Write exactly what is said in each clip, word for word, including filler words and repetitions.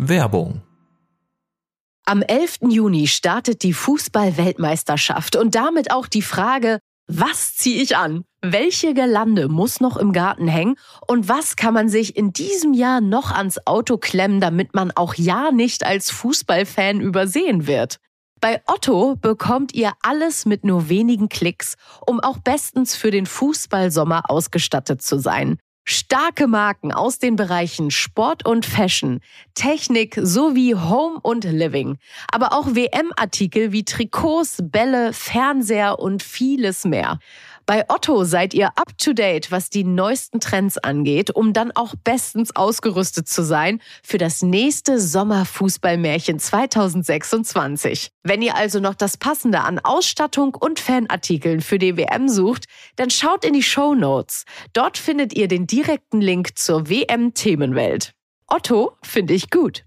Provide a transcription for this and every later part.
Werbung. Am elften Juni startet die Fußball-Weltmeisterschaft und damit auch die Frage, was ziehe ich an? Welche Girlande muss noch im Garten hängen? Und was kann man sich in diesem Jahr noch ans Auto klemmen, damit man auch ja nicht als Fußballfan übersehen wird? Bei Otto bekommt ihr alles mit nur wenigen Klicks, um auch bestens für den Fußballsommer ausgestattet zu sein. Starke Marken aus den Bereichen Sport und Fashion, Technik sowie Home und Living. Aber auch W M-Artikel wie Trikots, Bälle, Fernseher und vieles mehr. Bei Otto seid ihr up to date, was die neuesten Trends angeht, um dann auch bestens ausgerüstet zu sein für das nächste Sommerfußballmärchen zwanzig sechsundzwanzig. Wenn ihr also noch das Passende an Ausstattung und Fanartikeln für die W M sucht, dann schaut in die Shownotes. Dort findet ihr den direkten Link zur W M-Themenwelt. Otto finde ich gut.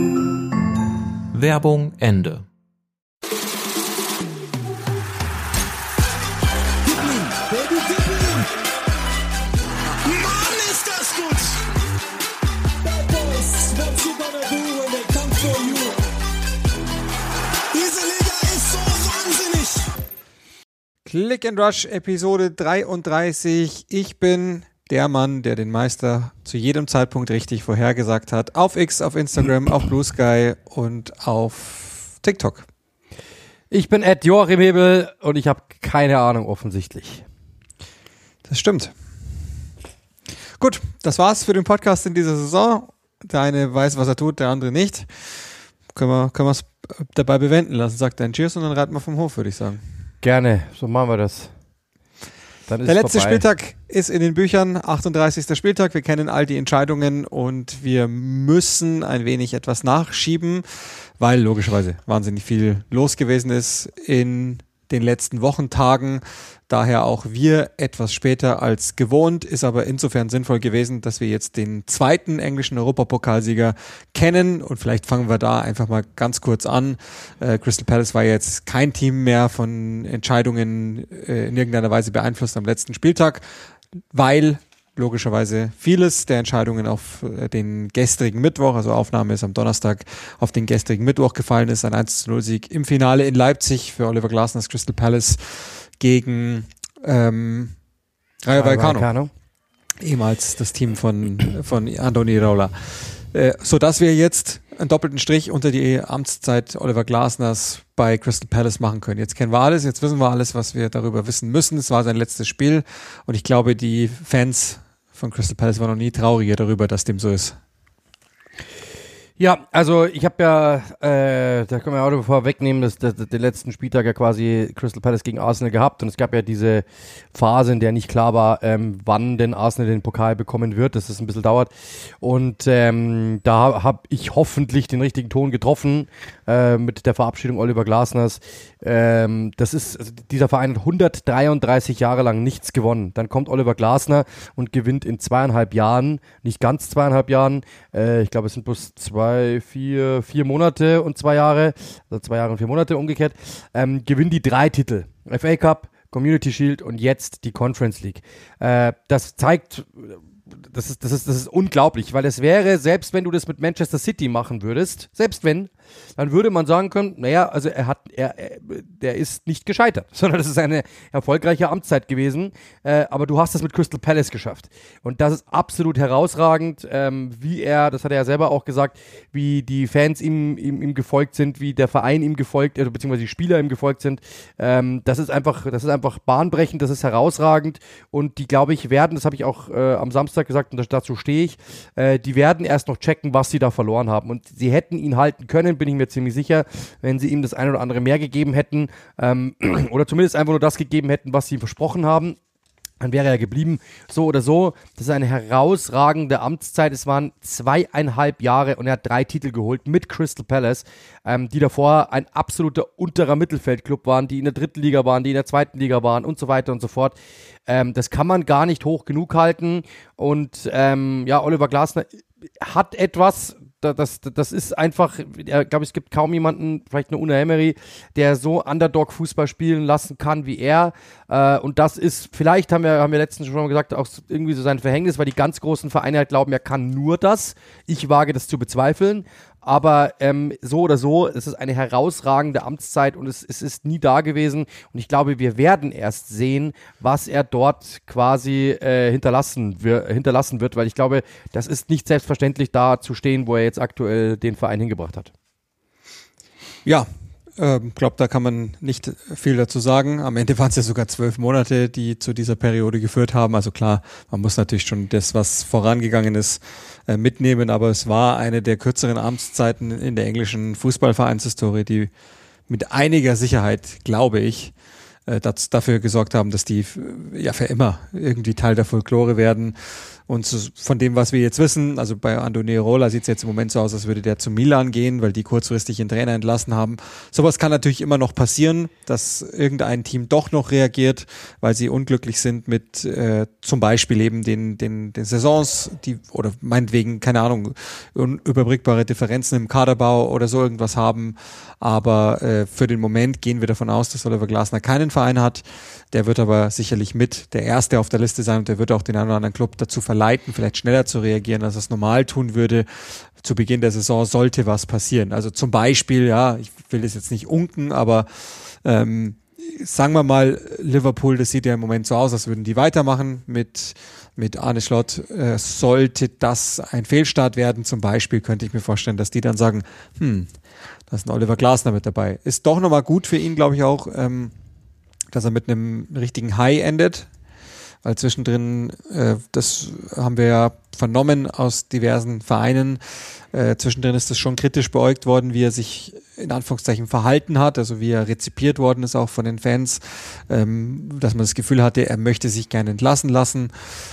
Werbung Ende. Click and Rush Episode dreiunddreißig. Ich bin der Mann, der den Meister zu jedem Zeitpunkt richtig vorhergesagt hat. Auf X, auf Instagram, auf Blue Sky und auf TikTok. Ich bin Ed Joachim Hebel und ich habe keine Ahnung offensichtlich. Das stimmt. Gut, das war's für den Podcast in dieser Saison. Der eine weiß, was er tut, der andere nicht. Können wir können wir es dabei bewenden lassen. Sagt dann Cheers und dann reiten wir vom Hof, würde ich sagen. Gerne, so machen wir das. Dann ist Der letzte vorbei. Spieltag ist in den Büchern, achtunddreißigster Spieltag. Wir kennen all die Entscheidungen und wir müssen ein wenig etwas nachschieben, weil logischerweise wahnsinnig viel los gewesen ist in den letzten Wochentagen. Daher auch wir etwas später als gewohnt, ist aber insofern sinnvoll gewesen, dass wir jetzt den zweiten englischen Europapokalsieger kennen und vielleicht fangen wir da einfach mal ganz kurz an. Äh, Crystal Palace war jetzt kein Team mehr von Entscheidungen äh, in irgendeiner Weise beeinflusst am letzten Spieltag, weil logischerweise vieles der Entscheidungen auf den gestrigen Mittwoch, also Aufnahme ist am Donnerstag, auf den gestrigen Mittwoch gefallen ist. Ein eins zu null Sieg im Finale in Leipzig für Oliver Glasners Crystal Palace gegen ähm, Rayo Vallecano, ehemals das Team von, von Andoni Iraola. Äh, sodass wir jetzt einen doppelten Strich unter die Amtszeit Oliver Glasners bei Crystal Palace machen können. Jetzt kennen wir alles, jetzt wissen wir alles, was wir darüber wissen müssen. Es war sein letztes Spiel und ich glaube, die Fans von Crystal Palace waren noch nie trauriger darüber, dass dem so ist. Ja, also ich habe ja, äh, da können wir auch vorwegnehmen, dass, dass, dass den letzten Spieltag ja quasi Crystal Palace gegen Arsenal gehabt und es gab ja diese Phase, in der nicht klar war, ähm, wann denn Arsenal den Pokal bekommen wird, dass es ein bisschen dauert und ähm, da habe ich hoffentlich den richtigen Ton getroffen äh, mit der Verabschiedung Oliver Glasners. Ähm, das ist, also dieser Verein hat hundertdreiunddreißig Jahre lang nichts gewonnen. Dann kommt Oliver Glasner und gewinnt in zweieinhalb Jahren, nicht ganz zweieinhalb Jahren, äh, ich glaube es sind bloß zwei Vier, vier Monate und zwei Jahre, also zwei Jahre und vier Monate umgekehrt, ähm, gewinnen die drei Titel. F A Cup, Community Shield und jetzt die Conference League. Äh, das zeigt, das ist, das ist, das ist unglaublich, weil es wäre, selbst wenn du das mit Manchester City machen würdest, selbst wenn, dann würde man sagen können, naja, also er hat, er, er der ist nicht gescheitert, sondern das ist eine erfolgreiche Amtszeit gewesen, äh, aber du hast das mit Crystal Palace geschafft und das ist absolut herausragend, ähm, wie er, das hat er ja selber auch gesagt, wie die Fans ihm, ihm, ihm gefolgt sind, wie der Verein ihm gefolgt, äh, beziehungsweise die Spieler ihm gefolgt sind, ähm, das ist einfach, das ist einfach bahnbrechend, das ist herausragend und die, glaube ich, werden, das habe ich auch äh, am Samstag gesagt und dazu stehe ich, äh, die werden erst noch checken, was sie da verloren haben und sie hätten ihn halten können, bin ich mir ziemlich sicher, wenn sie ihm das eine oder andere mehr gegeben hätten ähm, oder zumindest einfach nur das gegeben hätten, was sie ihm versprochen haben, dann wäre er geblieben. So oder so, das ist eine herausragende Amtszeit. Es waren zweieinhalb Jahre und er hat drei Titel geholt mit Crystal Palace, ähm, die davor ein absoluter unterer Mittelfeldclub waren, die in der dritten Liga waren, die in der zweiten Liga waren und so weiter und so fort. Ähm, das kann man gar nicht hoch genug halten und ähm, ja, Oliver Glasner hat etwas, das, das ist einfach, ich glaube, es gibt kaum jemanden, vielleicht nur Unai Emery, der so Underdog-Fußball spielen lassen kann wie er. Äh, und das ist, vielleicht haben wir, haben wir letztens schon mal gesagt, auch irgendwie so sein Verhängnis, weil die ganz großen Vereine halt glauben, er kann nur das. Ich wage das zu bezweifeln. Aber ähm, so oder so, es ist eine herausragende Amtszeit und es, es ist nie da gewesen. Und ich glaube, wir werden erst sehen, was er dort quasi äh, hinterlassen, wir, hinterlassen wird, weil ich glaube, das ist nicht selbstverständlich, da zu stehen, wo er jetzt aktuell den Verein hingebracht hat. Ja, ich äh, glaube, da kann man nicht viel dazu sagen. Am Ende waren es ja sogar zwölf Monate, die zu dieser Periode geführt haben. Also klar, man muss natürlich schon das, was vorangegangen ist, äh, mitnehmen. Aber es war eine der kürzeren Amtszeiten in der englischen Fußballvereinshistorie, die mit einiger Sicherheit, glaube ich, äh, das, dafür gesorgt haben, dass die ja für immer irgendwie Teil der Folklore werden. Und so, von dem, was wir jetzt wissen, also bei Andoni Iraola sieht es jetzt im Moment so aus, als würde der zu Milan gehen, weil die kurzfristig ihren Trainer entlassen haben. Sowas kann natürlich immer noch passieren, dass irgendein Team doch noch reagiert, weil sie unglücklich sind mit äh, zum Beispiel eben den, den, den Saisons, die oder meinetwegen, keine Ahnung, unüberbrückbare Differenzen im Kaderbau oder so irgendwas haben. Aber äh, für den Moment gehen wir davon aus, dass Oliver Glasner keinen Verein hat. Der wird aber sicherlich mit der Erste auf der Liste sein und der wird auch den einen oder anderen Club dazu verleiten, vielleicht schneller zu reagieren, als es normal tun würde. Zu Beginn der Saison sollte was passieren. Also zum Beispiel, ja, ich will das jetzt nicht unken, aber ähm, sagen wir mal, Liverpool, das sieht ja im Moment so aus, als würden die weitermachen mit, mit Arne Slot. Äh, sollte das ein Fehlstart werden, zum Beispiel, könnte ich mir vorstellen, dass die dann sagen, hm, da ist ein Oliver Glasner mit dabei. Ist doch nochmal gut für ihn, glaube ich auch, ähm, dass er mit einem richtigen High endet, weil zwischendrin, äh, das haben wir ja vernommen aus diversen Vereinen, äh, zwischendrin ist das schon kritisch beäugt worden, wie er sich in Anführungszeichen verhalten hat, also wie er rezipiert worden ist auch von den Fans, ähm, dass man das Gefühl hatte, er möchte sich gerne entlassen lassen.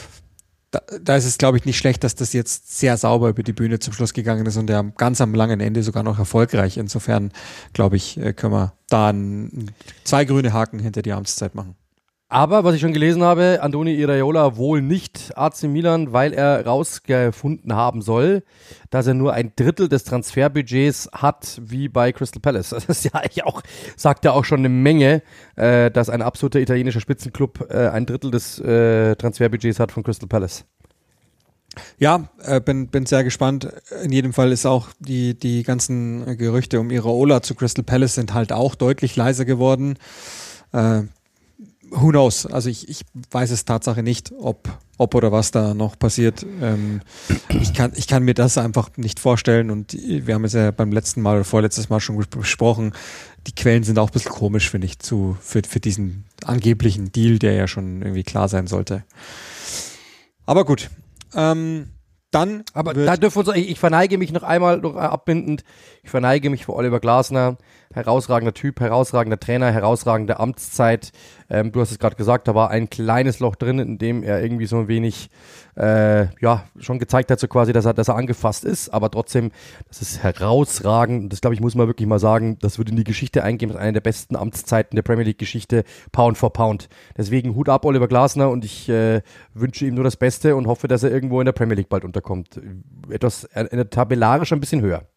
Da, da ist es, glaube ich, nicht schlecht, dass das jetzt sehr sauber über die Bühne zum Schluss gegangen ist und er ganz am langen Ende sogar noch erfolgreich. Insofern, glaube ich, können wir da ein, zwei grüne Haken hinter die Amtszeit machen. Aber, was ich schon gelesen habe, Andoni Iraola wohl nicht A C Milan, weil er rausgefunden haben soll, dass er nur ein Drittel des Transferbudgets hat, wie bei Crystal Palace. Das ist ja eigentlich auch, sagt ja auch schon eine Menge, äh, dass ein absoluter italienischer Spitzenclub äh, ein Drittel des äh, Transferbudgets hat von Crystal Palace. Ja, äh, bin, bin sehr gespannt. In jedem Fall ist auch die, die ganzen Gerüchte um Iraola zu Crystal Palace sind halt auch deutlich leiser geworden. Äh, Who knows? Also ich, ich weiß es Tatsache nicht, ob, ob oder was da noch passiert. Ähm, ich kann, ich kann mir das einfach nicht vorstellen und wir haben es ja beim letzten Mal oder vorletztes Mal schon besprochen. Die Quellen sind auch ein bisschen komisch, finde ich, zu, für, für diesen angeblichen Deal, der ja schon irgendwie klar sein sollte. Aber gut. Ähm, dann. Aber da dürfen wir uns, ich, ich verneige mich noch einmal noch abbindend. Ich verneige mich vor Oliver Glasner. Herausragender Typ, herausragender Trainer, herausragende Amtszeit. Ähm, du hast es gerade gesagt, da war ein kleines Loch drin, in dem er irgendwie so ein wenig äh, ja schon gezeigt hat, so quasi, dass er, dass er angefasst ist. Aber trotzdem, das ist herausragend. Das glaube ich, muss man wirklich mal sagen, das wird in die Geschichte eingehen. Das ist eine der besten Amtszeiten der Premier League-Geschichte, Pound for Pound. Deswegen Hut ab, Oliver Glasner, und ich äh, wünsche ihm nur das Beste und hoffe, dass er irgendwo in der Premier League bald unterkommt. Etwas äh, tabellarisch ein bisschen höher.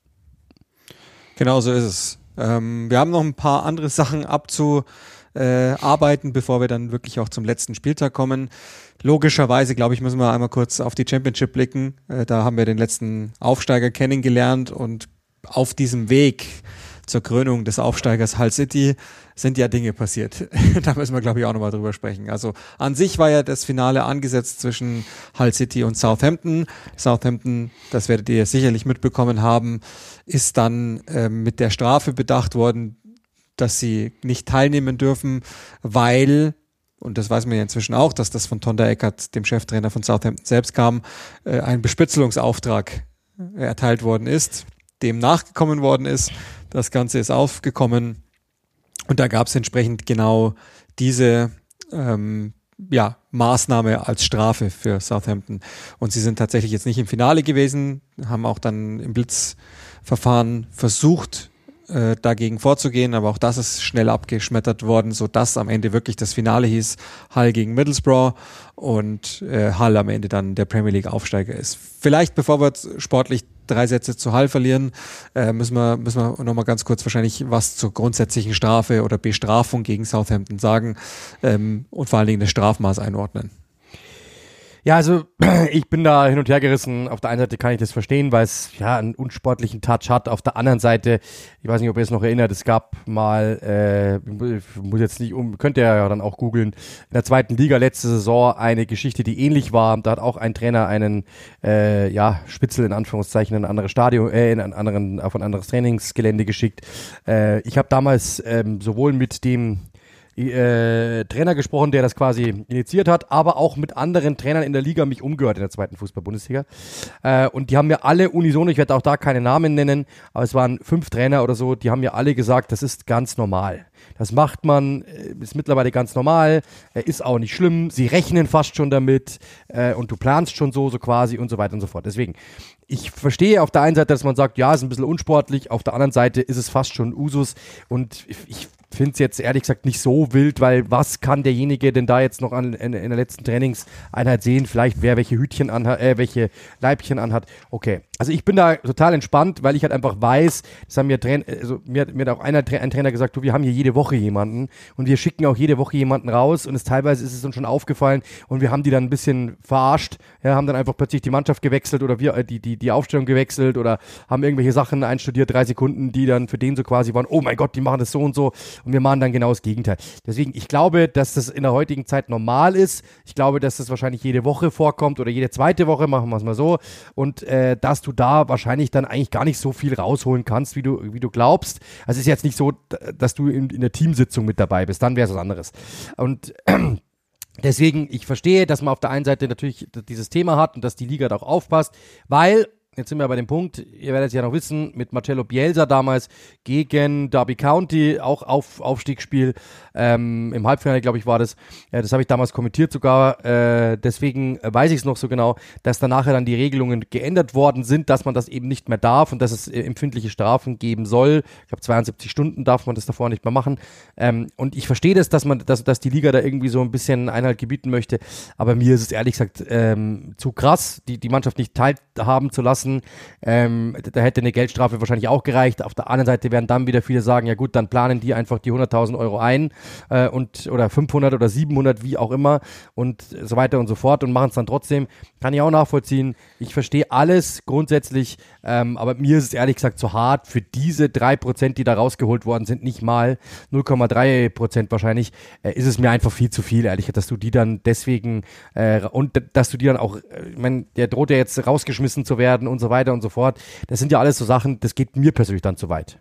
Genau so ist es. Ähm, wir haben noch ein paar andere Sachen abzuarbeiten, äh, bevor wir dann wirklich auch zum letzten Spieltag kommen. Logischerweise, glaube ich, müssen wir einmal kurz auf die Championship blicken. Äh, da haben wir den letzten Aufsteiger kennengelernt und auf diesem Weg zur Krönung des Aufsteigers Hull City sind ja Dinge passiert. Da müssen wir, glaube ich, auch nochmal drüber sprechen. Also an sich war ja das Finale angesetzt zwischen Hull City und Southampton. Southampton, das werdet ihr sicherlich mitbekommen haben, ist dann äh, mit der Strafe bedacht worden, dass sie nicht teilnehmen dürfen, weil, und das weiß man ja inzwischen auch, dass das von Tonda Eckert, dem Cheftrainer von Southampton selbst kam, äh, ein Bespitzelungsauftrag erteilt worden ist, dem nachgekommen worden ist. Das Ganze ist aufgekommen und da gab es entsprechend genau diese ähm, ja, Maßnahme als Strafe für Southampton. Und sie sind tatsächlich jetzt nicht im Finale gewesen, haben auch dann im Blitzverfahren versucht, äh, dagegen vorzugehen, aber auch das ist schnell abgeschmettert worden, sodass am Ende wirklich das Finale hieß Hull gegen Middlesbrough und äh, Hull am Ende dann der Premier League Aufsteiger ist. Vielleicht, bevor wir sportlich drei Sätze zu Hull verlieren, äh, müssen wir, müssen wir nochmal ganz kurz wahrscheinlich was zur grundsätzlichen Strafe oder Bestrafung gegen Southampton sagen ähm, und vor allen Dingen das Strafmaß einordnen. Ja, also ich bin da hin und her gerissen. Auf der einen Seite kann ich das verstehen, weil es ja einen unsportlichen Touch hat. Auf der anderen Seite, ich weiß nicht, ob ihr es noch erinnert, es gab mal, äh, ich muss jetzt nicht um, könnt ihr ja dann auch googeln, in der zweiten Liga letzte Saison eine Geschichte, die ähnlich war. Da hat auch ein Trainer einen, äh, ja, Spitzel in Anführungszeichen in ein anderes Stadion, äh, in einen anderen, auf ein anderes Trainingsgelände geschickt. Äh, ich habe damals ähm, sowohl mit dem Äh, Trainer gesprochen, der das quasi initiiert hat, aber auch mit anderen Trainern in der Liga mich umgehört in der zweiten Fußball-Bundesliga. Äh, und die haben mir alle unisono, ich werde auch da keine Namen nennen, aber es waren fünf Trainer oder so, die haben mir alle gesagt, das ist ganz normal. Das macht man, ist mittlerweile ganz normal, ist auch nicht schlimm, sie rechnen fast schon damit äh, und du planst schon so, so quasi und so weiter und so fort. Deswegen, ich verstehe auf der einen Seite, dass man sagt, ja, ist ein bisschen unsportlich, auf der anderen Seite ist es fast schon Usus und ich finde es jetzt ehrlich gesagt nicht so wild, weil was kann derjenige denn da jetzt noch an, in, in der letzten Trainingseinheit sehen? Vielleicht wer welche Hütchen anhat, äh, welche Leibchen anhat. Okay, also ich bin da total entspannt, weil ich halt einfach weiß, das haben mir, Train- also mir, mir hat auch einer, ein Trainer gesagt, du, wir haben hier jede Woche jemanden und wir schicken auch jede Woche jemanden raus und es teilweise ist es uns schon aufgefallen und wir haben die dann ein bisschen verarscht, ja, haben dann einfach plötzlich die Mannschaft gewechselt oder wir, äh, die, die, die Aufstellung gewechselt oder haben irgendwelche Sachen einstudiert, drei Sekunden, die dann für den so quasi waren, oh mein Gott, die machen das so und so. Und wir machen dann genau das Gegenteil. Deswegen, ich glaube, dass das in der heutigen Zeit normal ist. Ich glaube, dass das wahrscheinlich jede Woche vorkommt oder jede zweite Woche, machen wir es mal so. Und äh, dass du da wahrscheinlich dann eigentlich gar nicht so viel rausholen kannst, wie du, wie du glaubst. Also es ist jetzt nicht so, dass du in, in der Teamsitzung mit dabei bist. Dann wäre es was anderes. Und äh, deswegen, ich verstehe, dass man auf der einen Seite natürlich dieses Thema hat und dass die Liga da auch aufpasst, weil jetzt sind wir bei dem Punkt, ihr werdet es ja noch wissen, mit Marcelo Bielsa damals gegen Derby County, auch auf, Aufstiegsspiel, ähm, im Halbfinale, glaube ich, war das. Äh, das habe ich damals kommentiert sogar. Äh, deswegen weiß ich es noch so genau, dass dann nachher dann die Regelungen geändert worden sind, dass man das eben nicht mehr darf und dass es äh, empfindliche Strafen geben soll. Ich glaube, zweiundsiebzig Stunden darf man das davor nicht mehr machen. Ähm, und ich verstehe das, dass man, dass, dass die Liga da irgendwie so ein bisschen Einhalt gebieten möchte. Aber mir ist es ehrlich gesagt ähm, zu krass, die, die Mannschaft nicht teilhaben zu lassen. Ähm, da hätte eine Geldstrafe wahrscheinlich auch gereicht. Auf der anderen Seite werden dann wieder viele sagen, ja gut, dann planen die einfach die hunderttausend Euro ein äh, und oder fünfhundert oder siebenhundert, wie auch immer und so weiter und so fort und machen es dann trotzdem. Kann ich auch nachvollziehen. Ich verstehe alles grundsätzlich, ähm, aber mir ist es ehrlich gesagt zu hart für diese drei Prozent, die da rausgeholt worden sind, nicht mal null Komma drei Prozent wahrscheinlich, äh, ist es mir einfach viel zu viel, ehrlich, dass du die dann deswegen äh, und dass du die dann auch, äh, ich meine, der droht ja jetzt rausgeschmissen zu werden und so weiter und so fort. Das sind ja alles so Sachen, das geht mir persönlich dann zu weit.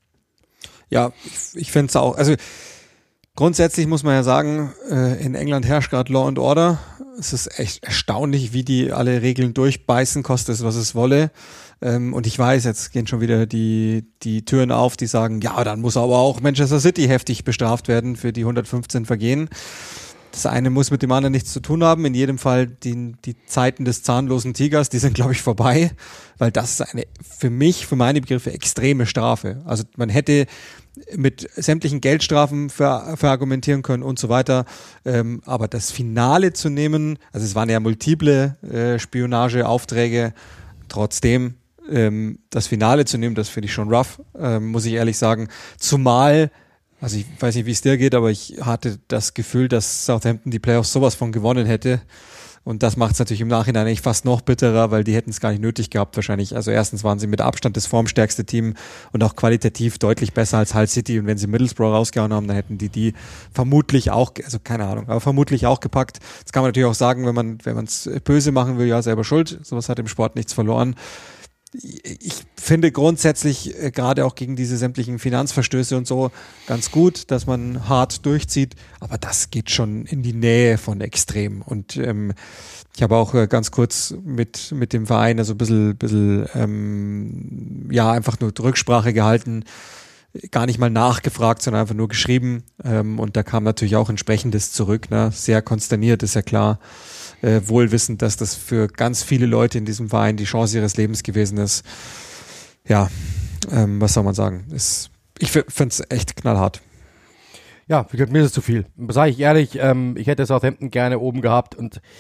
Ja, ich, ich finde es auch, also grundsätzlich muss man ja sagen, äh, in England herrscht gerade Law and Order. Es ist echt erstaunlich, wie die alle Regeln durchbeißen, kostet es, was es wolle. Ähm, und ich weiß, jetzt gehen schon wieder die, die Türen auf, die sagen, ja, dann muss aber auch Manchester City heftig bestraft werden für die hundertfünfzehn Vergehen. Das eine muss mit dem anderen nichts zu tun haben. In jedem Fall die, die Zeiten des zahnlosen Tigers, die sind, glaube ich, vorbei, weil das ist eine für mich, für meine Begriffe, extreme Strafe. Also man hätte mit sämtlichen Geldstrafen ver, verargumentieren können und so weiter. Ähm, aber das Finale zu nehmen, also es waren ja multiple äh, Spionageaufträge, trotzdem ähm, das Finale zu nehmen, das finde ich schon rough, ähm, muss ich ehrlich sagen. Zumal Also ich weiß nicht, wie es dir geht, aber ich hatte das Gefühl, dass Southampton die Playoffs sowas von gewonnen hätte. Und das macht es natürlich im Nachhinein eigentlich fast noch bitterer, weil die hätten es gar nicht nötig gehabt wahrscheinlich. Also erstens waren sie mit Abstand das formstärkste Team und auch qualitativ deutlich besser als Hull City. Und wenn sie Middlesbrough rausgehauen haben, dann hätten die die vermutlich auch, also keine Ahnung, aber vermutlich auch gepackt. Das kann man natürlich auch sagen, wenn man wenn man es böse machen will, ja, selber schuld. Sowas hat im Sport nichts verloren. Ich finde grundsätzlich äh, gerade auch gegen diese sämtlichen Finanzverstöße und so ganz gut, dass man hart durchzieht, aber das geht schon in die Nähe von extrem und ähm, ich habe auch äh, ganz kurz mit mit dem Verein also ein bisschen, bisschen ähm, ja einfach nur Rücksprache gehalten, gar nicht mal nachgefragt, sondern einfach nur geschrieben ähm, und da kam natürlich auch entsprechendes zurück, ne? Sehr konsterniert, ist ja klar. Äh, wohlwissend, dass das für ganz viele Leute in diesem Verein die Chance ihres Lebens gewesen ist. Ja, ähm, was soll man sagen? Ist, ich finde es echt knallhart. Ja, wie gesagt, mir ist es zu viel. Sage ich ehrlich, ähm, ich hätte Southampton gerne oben gehabt und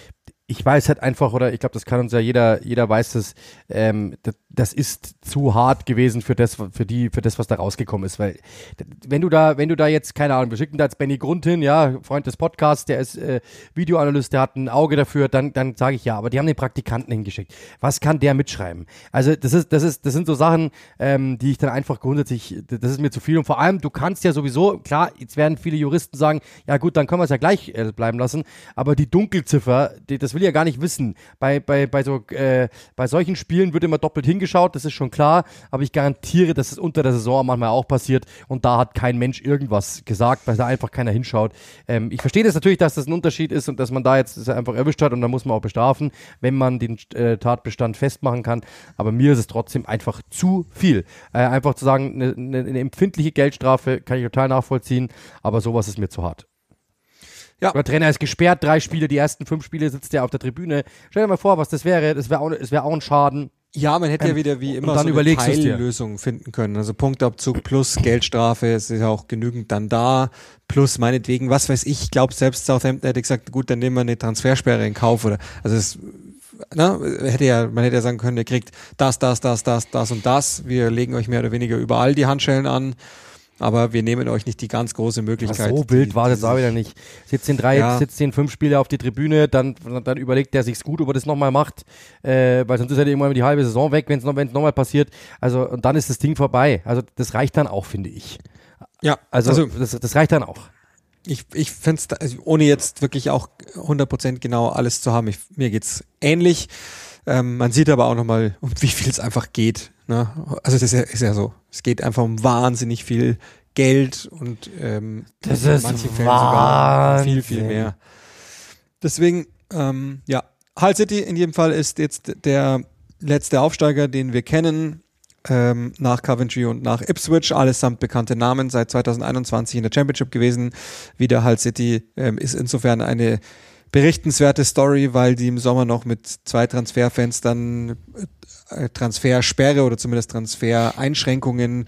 ich weiß halt einfach, oder ich glaube, das kann uns ja jeder, jeder weiß das, ähm, das, das ist zu hart gewesen für das, für die, für das, was da rausgekommen ist, weil wenn du da, wenn du da jetzt, keine Ahnung, wir schicken da jetzt Benny Grund hin, ja, Freund des Podcasts, der ist äh, Videoanalyst, der hat ein Auge dafür, dann, dann sage ich ja, aber die haben den Praktikanten hingeschickt. Was kann der mitschreiben? Also das ist, das ist, das sind so Sachen, ähm, die ich dann einfach grundsätzlich, das ist mir zu viel und vor allem, du kannst ja sowieso, klar, jetzt werden viele Juristen sagen, ja gut, dann können wir es ja gleich äh, bleiben lassen, aber die Dunkelziffer, die, das will ich ja gar nicht wissen. Bei, bei, bei, so, äh, bei solchen Spielen wird immer doppelt hingeschaut, das ist schon klar, aber ich garantiere, dass es unter der Saison manchmal auch passiert und da hat kein Mensch irgendwas gesagt, weil da einfach keiner hinschaut. Ähm, ich verstehe das natürlich, dass das ein Unterschied ist und dass man da jetzt das einfach erwischt hat und da muss man auch bestrafen, wenn man den äh, Tatbestand festmachen kann, aber mir ist es trotzdem einfach zu viel. Äh, einfach zu sagen, eine, eine, eine empfindliche Geldstrafe kann ich total nachvollziehen, aber sowas ist mir zu hart. Ja. Der Trainer ist gesperrt, drei Spiele, die ersten fünf Spiele sitzt er auf der Tribüne. Stell dir mal vor, was das wäre. Das wäre auch, das wäre auch ein Schaden. Ja, man hätte ähm, ja wieder wie immer so eine Teillösung finden können. Also Punktabzug plus Geldstrafe, es ist ja auch genügend dann da. Plus meinetwegen, was weiß ich, ich glaube selbst Southampton hätte gesagt, gut, dann nehmen wir eine Transfersperre in Kauf. Oder also es na, hätte ja, man hätte ja sagen können, ihr kriegt das, das, das, das, das und das. Wir legen euch mehr oder weniger überall die Handschellen an. Aber wir nehmen euch nicht die ganz große Möglichkeit. So wild war das auch wieder nicht. Sitzt in drei, ja. sitzt in fünf Spiele auf die Tribüne, dann, dann überlegt der sich's gut, ob er das nochmal macht, äh, weil sonst ist halt irgendwann die halbe Saison weg, wenn es noch, wenn's nochmal passiert. Also, und dann ist das Ding vorbei. Also, das reicht dann auch, finde ich. Ja. Also, also das, das reicht dann auch. Ich, ich finde es, also ohne jetzt wirklich auch hundert Prozent genau alles zu haben, ich, mir geht's ähnlich. Ähm, man sieht aber auch nochmal, um wie viel es einfach geht. Ne? Also das ist ja, ist ja so. Es geht einfach um wahnsinnig viel Geld und ähm, das in ist manchen Fällen sogar viel, viel mehr. Deswegen, ähm, ja, Hull City in jedem Fall ist jetzt der letzte Aufsteiger, den wir kennen, ähm, nach Coventry und nach Ipswich, allesamt bekannte Namen, seit zwanzig einundzwanzig in der Championship gewesen. Wieder Hull City ähm, ist insofern eine berichtenswerte Story, weil die im Sommer noch mit zwei Transferfenstern äh, Transfersperre oder zumindest Transfereinschränkungen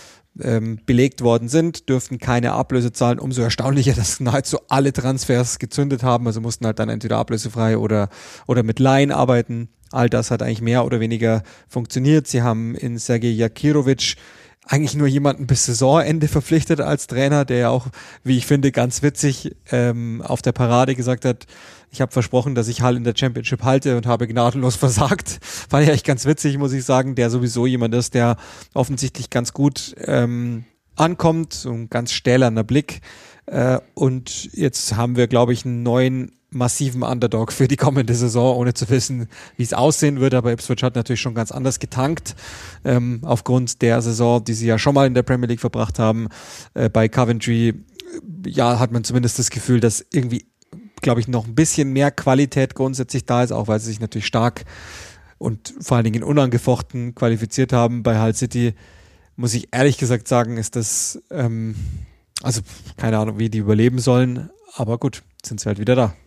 ähm, belegt worden sind, dürften keine Ablöse zahlen. Umso erstaunlicher, dass nahezu alle Transfers gezündet haben, also mussten halt dann entweder ablösefrei oder, oder mit Laien arbeiten. All das hat eigentlich mehr oder weniger funktioniert. Sie haben in Sergej Jakirovic eigentlich nur jemanden bis Saisonende verpflichtet als Trainer, der ja auch, wie ich finde, ganz witzig ähm, auf der Parade gesagt hat, ich habe versprochen, dass ich Hull in der Championship halte und habe gnadenlos versagt. Fand ich eigentlich ganz witzig, muss ich sagen, der sowieso jemand ist, der offensichtlich ganz gut ähm, ankommt, so ein ganz stählerner Blick. Äh, und jetzt haben wir, glaube ich, einen neuen massiven Underdog für die kommende Saison, ohne zu wissen, wie es aussehen wird. Aber Ipswich hat natürlich schon ganz anders getankt, ähm, aufgrund der Saison, die sie ja schon mal in der Premier League verbracht haben. Äh, bei Coventry, ja, hat man zumindest das Gefühl, dass irgendwie, glaube ich, noch ein bisschen mehr Qualität grundsätzlich da ist, auch weil sie sich natürlich stark und vor allen Dingen unangefochten qualifiziert haben. Bei Hull City, muss ich ehrlich gesagt sagen, ist das, ähm, also keine Ahnung, wie die überleben sollen, aber gut, sind sie halt wieder da.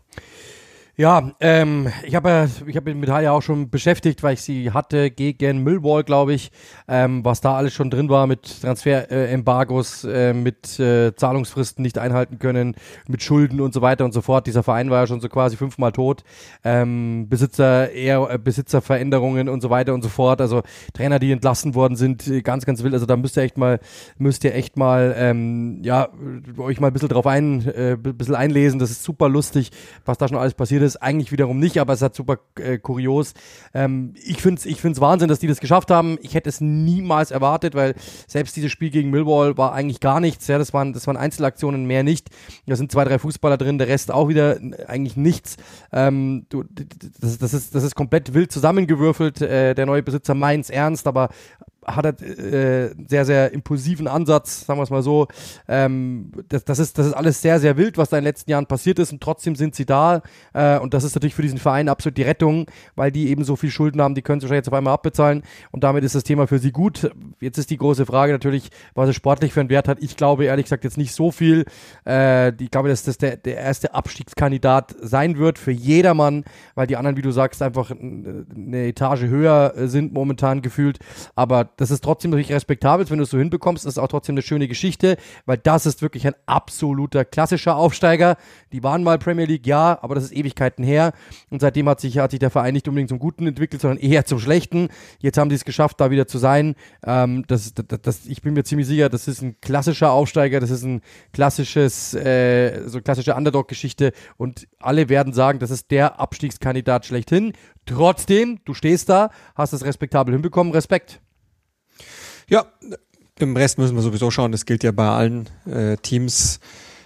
Ja, ähm, ich habe ja, ich habe mich mit Hull ja auch schon beschäftigt, weil ich sie hatte gegen Millwall, glaube ich, ähm, was da alles schon drin war mit Transfer-Embargos, äh, mit äh, Zahlungsfristen nicht einhalten können, mit Schulden und so weiter und so fort. Dieser Verein war ja schon so quasi fünfmal tot. Ähm, Besitzer, eher äh, Besitzerveränderungen und so weiter und so fort. Also Trainer, die entlassen worden sind, ganz, ganz wild. Also da müsst ihr echt mal, müsst ihr echt mal, ähm, ja, euch mal ein bisschen drauf ein, äh, ein bisschen einlesen. Das ist super lustig, was da schon alles passiert ist. Eigentlich wiederum nicht, aber es hat super äh, kurios. Ähm, ich finde es ich find's Wahnsinn, dass die das geschafft haben. Ich hätte es niemals erwartet, weil selbst dieses Spiel gegen Millwall war eigentlich gar nichts. Ja, das waren, das waren Einzelaktionen, mehr nicht. Da sind zwei, drei Fußballer drin, der Rest auch wieder eigentlich nichts. Ähm, du, das, das, ist, das ist komplett wild zusammengewürfelt. Äh, der neue Besitzer meint's ernst, aber hat er äh, sehr, sehr impulsiven Ansatz, sagen wir es mal so. Ähm, das, das, ist, das ist alles sehr, sehr wild, was da in den letzten Jahren passiert ist und trotzdem sind sie da. Äh, und das ist natürlich für diesen Verein absolut die Rettung, weil die eben so viel Schulden haben, die können sie wahrscheinlich jetzt auf einmal abbezahlen und damit ist das Thema für sie gut. Jetzt ist die große Frage natürlich, was es sportlich für einen Wert hat. Ich glaube ehrlich gesagt jetzt nicht so viel. Äh, ich glaube, dass das der, der erste Abstiegskandidat sein wird für jedermann, weil die anderen, wie du sagst, einfach eine Etage höher sind momentan gefühlt. Aber das ist trotzdem natürlich respektabel, wenn du es so hinbekommst, das ist auch trotzdem eine schöne Geschichte, weil das ist wirklich ein absoluter klassischer Aufsteiger. Die waren mal Premier League, ja, aber das ist Ewigkeiten her und seitdem hat sich, hat sich der Verein nicht unbedingt zum Guten entwickelt, sondern eher zum Schlechten. Jetzt haben sie es geschafft, da wieder zu sein. Ähm, das, das, das, ich bin mir ziemlich sicher, das ist ein klassischer Aufsteiger, das ist ein klassisches, äh, so klassische Underdog-Geschichte und alle werden sagen, das ist der Abstiegskandidat schlechthin. Trotzdem, du stehst da, hast es respektabel hinbekommen, Respekt. Ja, im Rest müssen wir sowieso schauen, das gilt ja bei allen äh, Teams.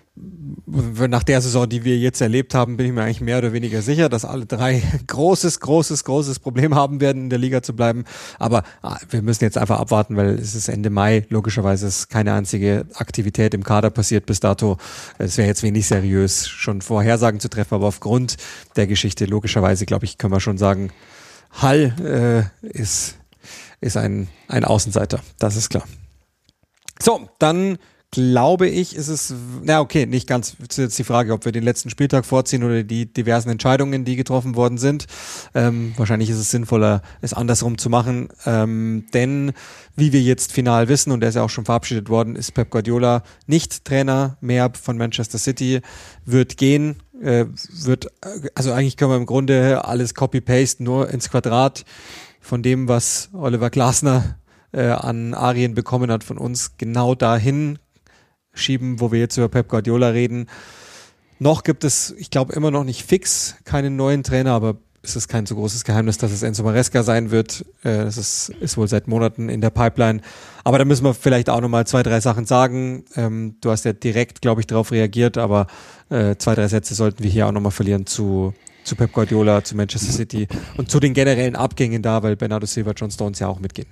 Nach der Saison, die wir jetzt erlebt haben, bin ich mir eigentlich mehr oder weniger sicher, dass alle drei großes, großes, großes Problem haben werden, in der Liga zu bleiben. Aber ah, wir müssen jetzt einfach abwarten, weil es ist Ende Mai. Logischerweise ist keine einzige Aktivität im Kader passiert bis dato. Es wäre jetzt wenig seriös, schon Vorhersagen zu treffen. Aber aufgrund der Geschichte, logischerweise, glaube ich, können wir schon sagen, Hall äh, ist, ist ein, ein Außenseiter. Das ist klar. So, dann glaube ich, ist es, na okay, nicht ganz, ist jetzt die Frage, ob wir den letzten Spieltag vorziehen oder die diversen Entscheidungen, die getroffen worden sind. Ähm, wahrscheinlich ist es sinnvoller, es andersrum zu machen, ähm, denn wie wir jetzt final wissen, und der ist ja auch schon verabschiedet worden, ist Pep Guardiola nicht Trainer mehr von Manchester City, wird gehen, äh, wird, also eigentlich können wir im Grunde alles Copy-Paste nur ins Quadrat von dem, was Oliver Glasner äh, an Arien bekommen hat von uns, genau dahin schieben, wo wir jetzt über Pep Guardiola reden. Noch gibt es, ich glaube, immer noch nicht fix keinen neuen Trainer, aber es ist kein so großes Geheimnis, dass es Enzo Maresca sein wird. Das ist, ist wohl seit Monaten in der Pipeline. Aber da müssen wir vielleicht auch nochmal zwei, drei Sachen sagen. Ähm, du hast ja direkt, glaube ich, darauf reagiert, aber äh, zwei, drei Sätze sollten wir hier auch nochmal verlieren zu, zu Pep Guardiola, zu Manchester City und zu den generellen Abgängen da, weil Bernardo Silva, John Stones ja auch mitgehen.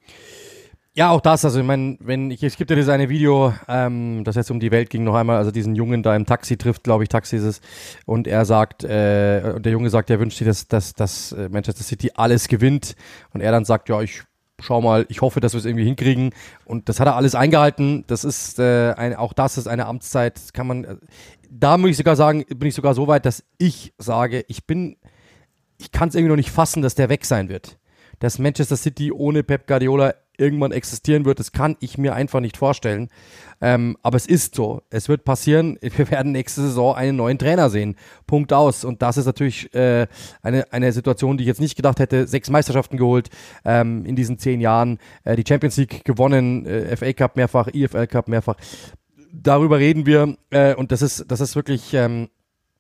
Ja, auch das, also ich meine, wenn ich, es gibt ja dieses eine Video, ähm, das jetzt um die Welt ging noch einmal, also diesen Jungen da im Taxi trifft, glaube ich, Taxi ist es, und er sagt, äh, und der Junge sagt, er wünscht sich, dass, dass, dass Manchester City alles gewinnt, und er dann sagt, ja, ich schau mal, ich hoffe, dass wir es irgendwie hinkriegen, und das hat er alles eingehalten, das ist, äh, ein, auch das ist eine Amtszeit, das kann man, äh, da muss ich sogar sagen, bin ich sogar so weit, dass ich sage, ich bin, ich kann es irgendwie noch nicht fassen, dass der weg sein wird, dass Manchester City ohne Pep Guardiola irgendwann existieren wird, das kann ich mir einfach nicht vorstellen. Ähm, aber es ist so. Es wird passieren. Wir werden nächste Saison einen neuen Trainer sehen. Punkt aus. Und das ist natürlich äh, eine, eine Situation, die ich jetzt nicht gedacht hätte. Sechs Meisterschaften geholt ähm, in diesen zehn Jahren. Äh, die Champions League gewonnen, äh, F A Cup mehrfach, E F L Cup mehrfach. Darüber reden wir. Äh, und das ist, das ist wirklich Ähm,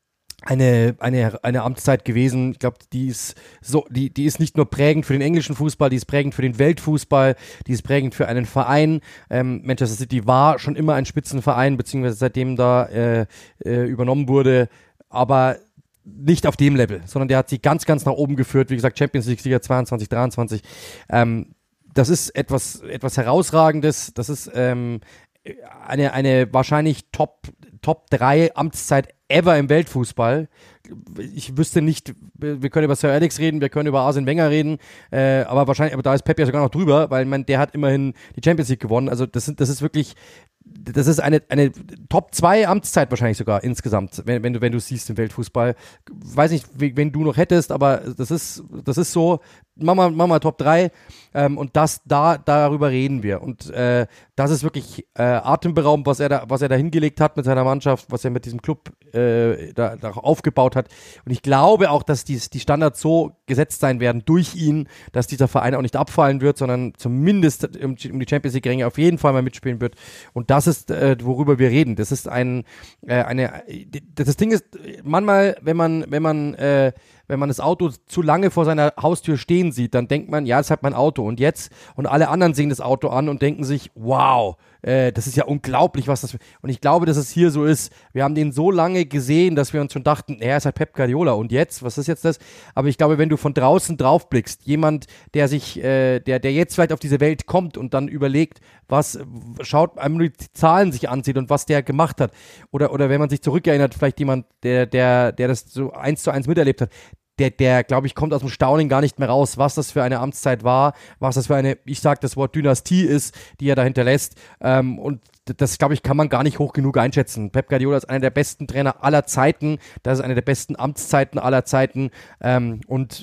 Eine, eine, eine Amtszeit gewesen. Ich glaube, die ist so, die, die ist nicht nur prägend für den englischen Fußball, die ist prägend für den Weltfußball, die ist prägend für einen Verein. Ähm, Manchester City war schon immer ein Spitzenverein, beziehungsweise seitdem da äh, äh, übernommen wurde, aber nicht auf dem Level, sondern der hat sie ganz, ganz nach oben geführt. Wie gesagt, Champions League-Sieger zweiundzwanzig, dreiundzwanzig. Ähm, das ist etwas, etwas Herausragendes. Das ist ähm, eine, eine wahrscheinlich Top, Top drei Amtszeit ever im Weltfußball. Ich wüsste nicht, wir können über Sir Alex reden, wir können über Arsene Wenger reden, äh, aber wahrscheinlich, aber da ist Pep ja sogar noch drüber, weil man, der hat immerhin die Champions League gewonnen. Also das, das ist wirklich, das ist eine, eine Top zwei Amtszeit wahrscheinlich sogar insgesamt, wenn, wenn du, wenn du siehst im Weltfußball. Weiß nicht, wenn du noch hättest, aber das ist, das ist so, mach mal, mach mal Top drei, ähm, und das, da, darüber reden wir. Und äh, das ist wirklich äh, atemberaubend, was er da, was er da hingelegt hat mit seiner Mannschaft, was er mit diesem Club äh, da, da aufgebaut hat. Und ich glaube auch, dass die, die Standards so gesetzt sein werden durch ihn, dass dieser Verein auch nicht abfallen wird, sondern zumindest um, um die Champions League-Ränge auf jeden Fall mal mitspielen wird. Und das ist, äh, worüber wir reden. Das ist ein, äh, eine, das Ding ist, manchmal, wenn man, wenn man, äh, wenn man das Auto zu lange vor seiner Haustür stehen sieht, dann denkt man, ja, das ist halt mein Auto. Und jetzt, und alle anderen sehen das Auto an und denken sich, wow, äh, das ist ja unglaublich, was das. Und ich glaube, dass es hier so ist. Wir haben den so lange gesehen, dass wir uns schon dachten, er ist halt Pep Guardiola. Und jetzt, was ist jetzt das? Aber ich glaube, wenn du von draußen drauf blickst, jemand, der sich, äh, der, der jetzt vielleicht auf diese Welt kommt und dann überlegt, was, schaut, einmal nur die Zahlen sich ansieht und was der gemacht hat. Oder, oder wenn man sich zurückerinnert, vielleicht jemand, der, der, der das so eins zu eins miterlebt hat. Der, der glaube ich, kommt aus dem Staunen gar nicht mehr raus, was das für eine Amtszeit war, was das für eine, ich sage das Wort Dynastie ist, die er da hinterlässt. Ähm, und das, glaube ich, kann man gar nicht hoch genug einschätzen. Pep Guardiola ist einer der besten Trainer aller Zeiten. Das ist eine der besten Amtszeiten aller Zeiten. Ähm, und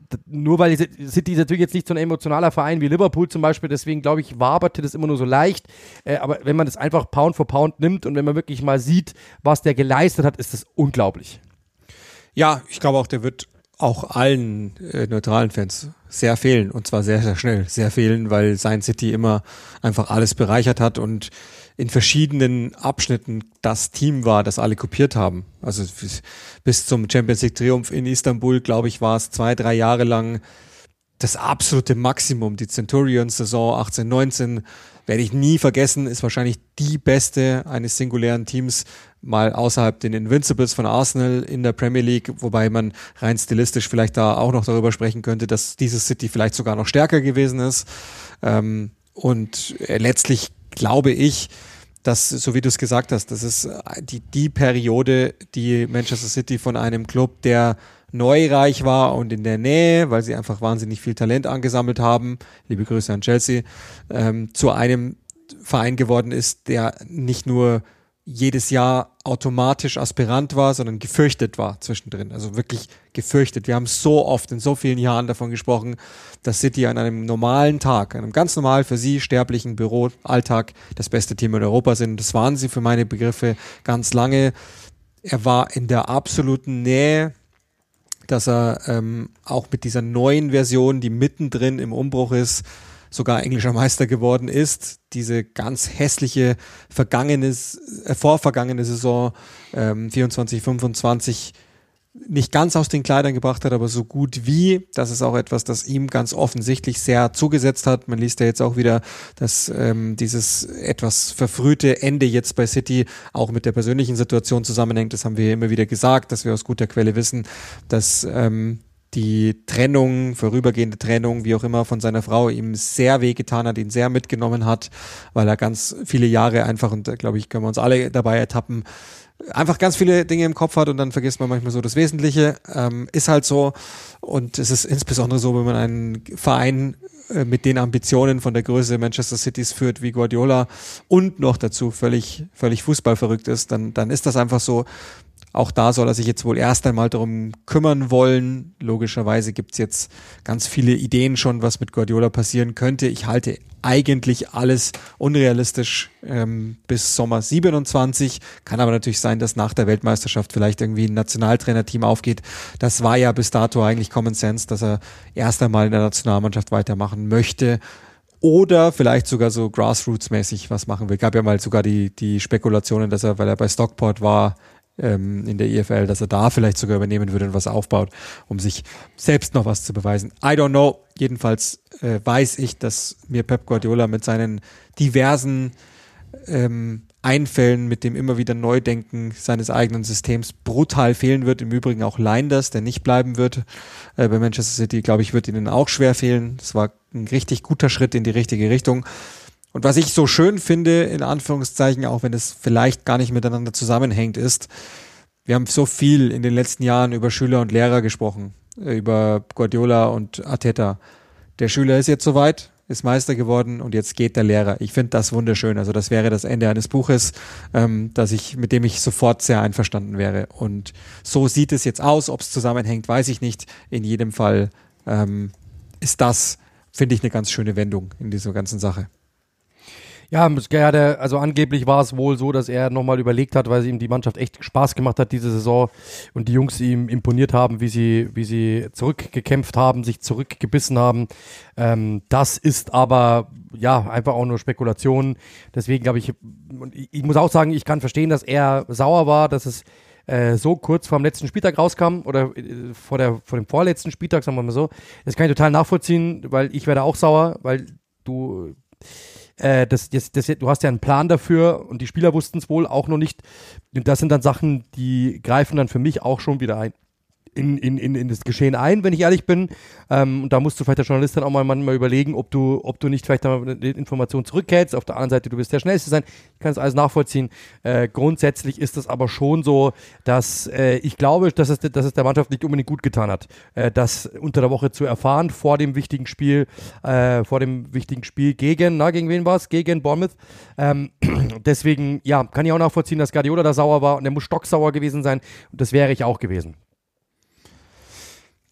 nur weil City ist natürlich jetzt nicht so ein emotionaler Verein wie Liverpool zum Beispiel, deswegen glaube ich, waberte das immer nur so leicht. Äh, aber wenn man das einfach Pound for Pound nimmt und wenn man wirklich mal sieht, was der geleistet hat, ist das unglaublich. Ja, ich glaube auch, der wird auch allen äh, neutralen Fans sehr fehlen und zwar sehr, sehr schnell sehr fehlen, weil sein City immer einfach alles bereichert hat und in verschiedenen Abschnitten das Team war, das alle kopiert haben. Also bis zum Champions League Triumph in Istanbul, glaube ich, war es zwei, drei Jahre lang das absolute Maximum. Die Centurions-Saison achtzehn neunzehn werde ich nie vergessen, ist wahrscheinlich die beste eines singulären Teams, mal außerhalb den Invincibles von Arsenal in der Premier League, wobei man rein stilistisch vielleicht da auch noch darüber sprechen könnte, dass dieses City vielleicht sogar noch stärker gewesen ist. Ähm, und letztlich glaube ich, dass, so wie du es gesagt hast, das ist die, die Periode, die Manchester City von einem Club, der neureich war und in der Nähe, weil sie einfach wahnsinnig viel Talent angesammelt haben, liebe Grüße an Chelsea, ähm, zu einem Verein geworden ist, der nicht nur jedes Jahr automatisch Aspirant war, sondern gefürchtet war zwischendrin. Also wirklich gefürchtet. Wir haben so oft in so vielen Jahren davon gesprochen, dass City an einem normalen Tag, einem ganz normal für sie sterblichen Büroalltag das beste Team in Europa sind. Das waren sie für meine Begriffe ganz lange. Er war in der absoluten Nähe, dass er ähm, auch mit dieser neuen Version, die mittendrin im Umbruch ist, sogar englischer Meister geworden ist. Diese ganz hässliche vergangene, äh, vorvergangene Saison ähm, vierundzwanzig fünfundzwanzig nicht ganz aus den Kleidern gebracht hat, aber so gut wie. Das ist auch etwas, das ihm ganz offensichtlich sehr zugesetzt hat. Man liest ja jetzt auch wieder, dass ähm, dieses etwas verfrühte Ende jetzt bei City auch mit der persönlichen Situation zusammenhängt. Das haben wir immer wieder gesagt, dass wir aus guter Quelle wissen, dass ähm, die Trennung, vorübergehende Trennung, wie auch immer, von seiner Frau ihm sehr wehgetan hat, ihn sehr mitgenommen hat, weil er ganz viele Jahre einfach, und da glaube ich, können wir uns alle dabei ertappen, einfach ganz viele Dinge im Kopf hat und dann vergisst man manchmal so das Wesentliche. Ähm, ist halt so. Und es ist insbesondere so, wenn man einen Verein äh, mit den Ambitionen von der Größe Manchester Citys führt wie Guardiola und noch dazu völlig, völlig fußballverrückt ist, dann, dann ist das einfach so. Auch da soll er sich jetzt wohl erst einmal darum kümmern wollen. Logischerweise gibt's jetzt ganz viele Ideen schon, was mit Guardiola passieren könnte. Ich halte eigentlich alles unrealistisch ähm, bis Sommer siebenundzwanzig. Kann aber natürlich sein, dass nach der Weltmeisterschaft vielleicht irgendwie ein Nationaltrainerteam aufgeht. Das war ja bis dato eigentlich Common Sense, dass er erst einmal in der Nationalmannschaft weitermachen möchte. Oder vielleicht sogar so Grassroots-mäßig was machen will. Gab ja mal sogar die, die Spekulationen, dass er, weil er bei Stockport war, in der I F L, dass er da vielleicht sogar übernehmen würde und was aufbaut, um sich selbst noch was zu beweisen. I don't know. Jedenfalls äh, weiß ich, dass mir Pep Guardiola mit seinen diversen ähm, Einfällen, mit dem immer wieder Neudenken seines eigenen Systems brutal fehlen wird. Im Übrigen auch Leinders, der nicht bleiben wird äh, bei Manchester City, glaube ich, wird ihnen auch schwer fehlen. Das war ein richtig guter Schritt in die richtige Richtung. Und was ich so schön finde, in Anführungszeichen, auch wenn es vielleicht gar nicht miteinander zusammenhängt, ist, wir haben so viel in den letzten Jahren über Schüler und Lehrer gesprochen, über Guardiola und Arteta. Der Schüler ist jetzt soweit, ist Meister geworden und jetzt geht der Lehrer. Ich finde das wunderschön. Also das wäre das Ende eines Buches, ähm, dass ich, mit dem ich sofort sehr einverstanden wäre. Und so sieht es jetzt aus. Ob es zusammenhängt, weiß ich nicht. In jedem Fall ähm, ist das, finde ich, eine ganz schöne Wendung in dieser ganzen Sache. Ja, also angeblich war es wohl so, dass er nochmal überlegt hat, weil ihm die Mannschaft echt Spaß gemacht hat diese Saison und die Jungs ihm imponiert haben, wie sie, wie sie zurückgekämpft haben, sich zurückgebissen haben. Ähm, das ist aber ja einfach auch nur Spekulation. Deswegen glaube ich, ich muss auch sagen, ich kann verstehen, dass er sauer war, dass es äh, so kurz vor dem letzten Spieltag rauskam oder äh, vor, der, vor dem vorletzten Spieltag, sagen wir mal so. Das kann ich total nachvollziehen, weil ich werde auch sauer, weil du Äh, das, das, das, du hast ja einen Plan dafür und die Spieler wussten es wohl auch noch nicht. Und das sind dann Sachen, die greifen dann für mich auch schon wieder ein. In, in, in, in das Geschehen ein, wenn ich ehrlich bin. Ähm, und da musst du vielleicht der Journalist dann auch mal manchmal überlegen, ob du, ob du nicht vielleicht da mal die Information zurückhältst. Auf der anderen Seite, du wirst der Schnellste sein. Ich kann das alles nachvollziehen. Äh, grundsätzlich ist es aber schon so, dass äh, ich glaube, dass es, dass es der Mannschaft nicht unbedingt gut getan hat, äh, das unter der Woche zu erfahren, vor dem wichtigen Spiel, äh, vor dem wichtigen Spiel gegen, na, gegen wen war es? Gegen Bournemouth. Ähm, deswegen, ja, kann ich auch nachvollziehen, dass Guardiola da sauer war und der muss stocksauer gewesen sein. Und das wäre ich auch gewesen. Ja,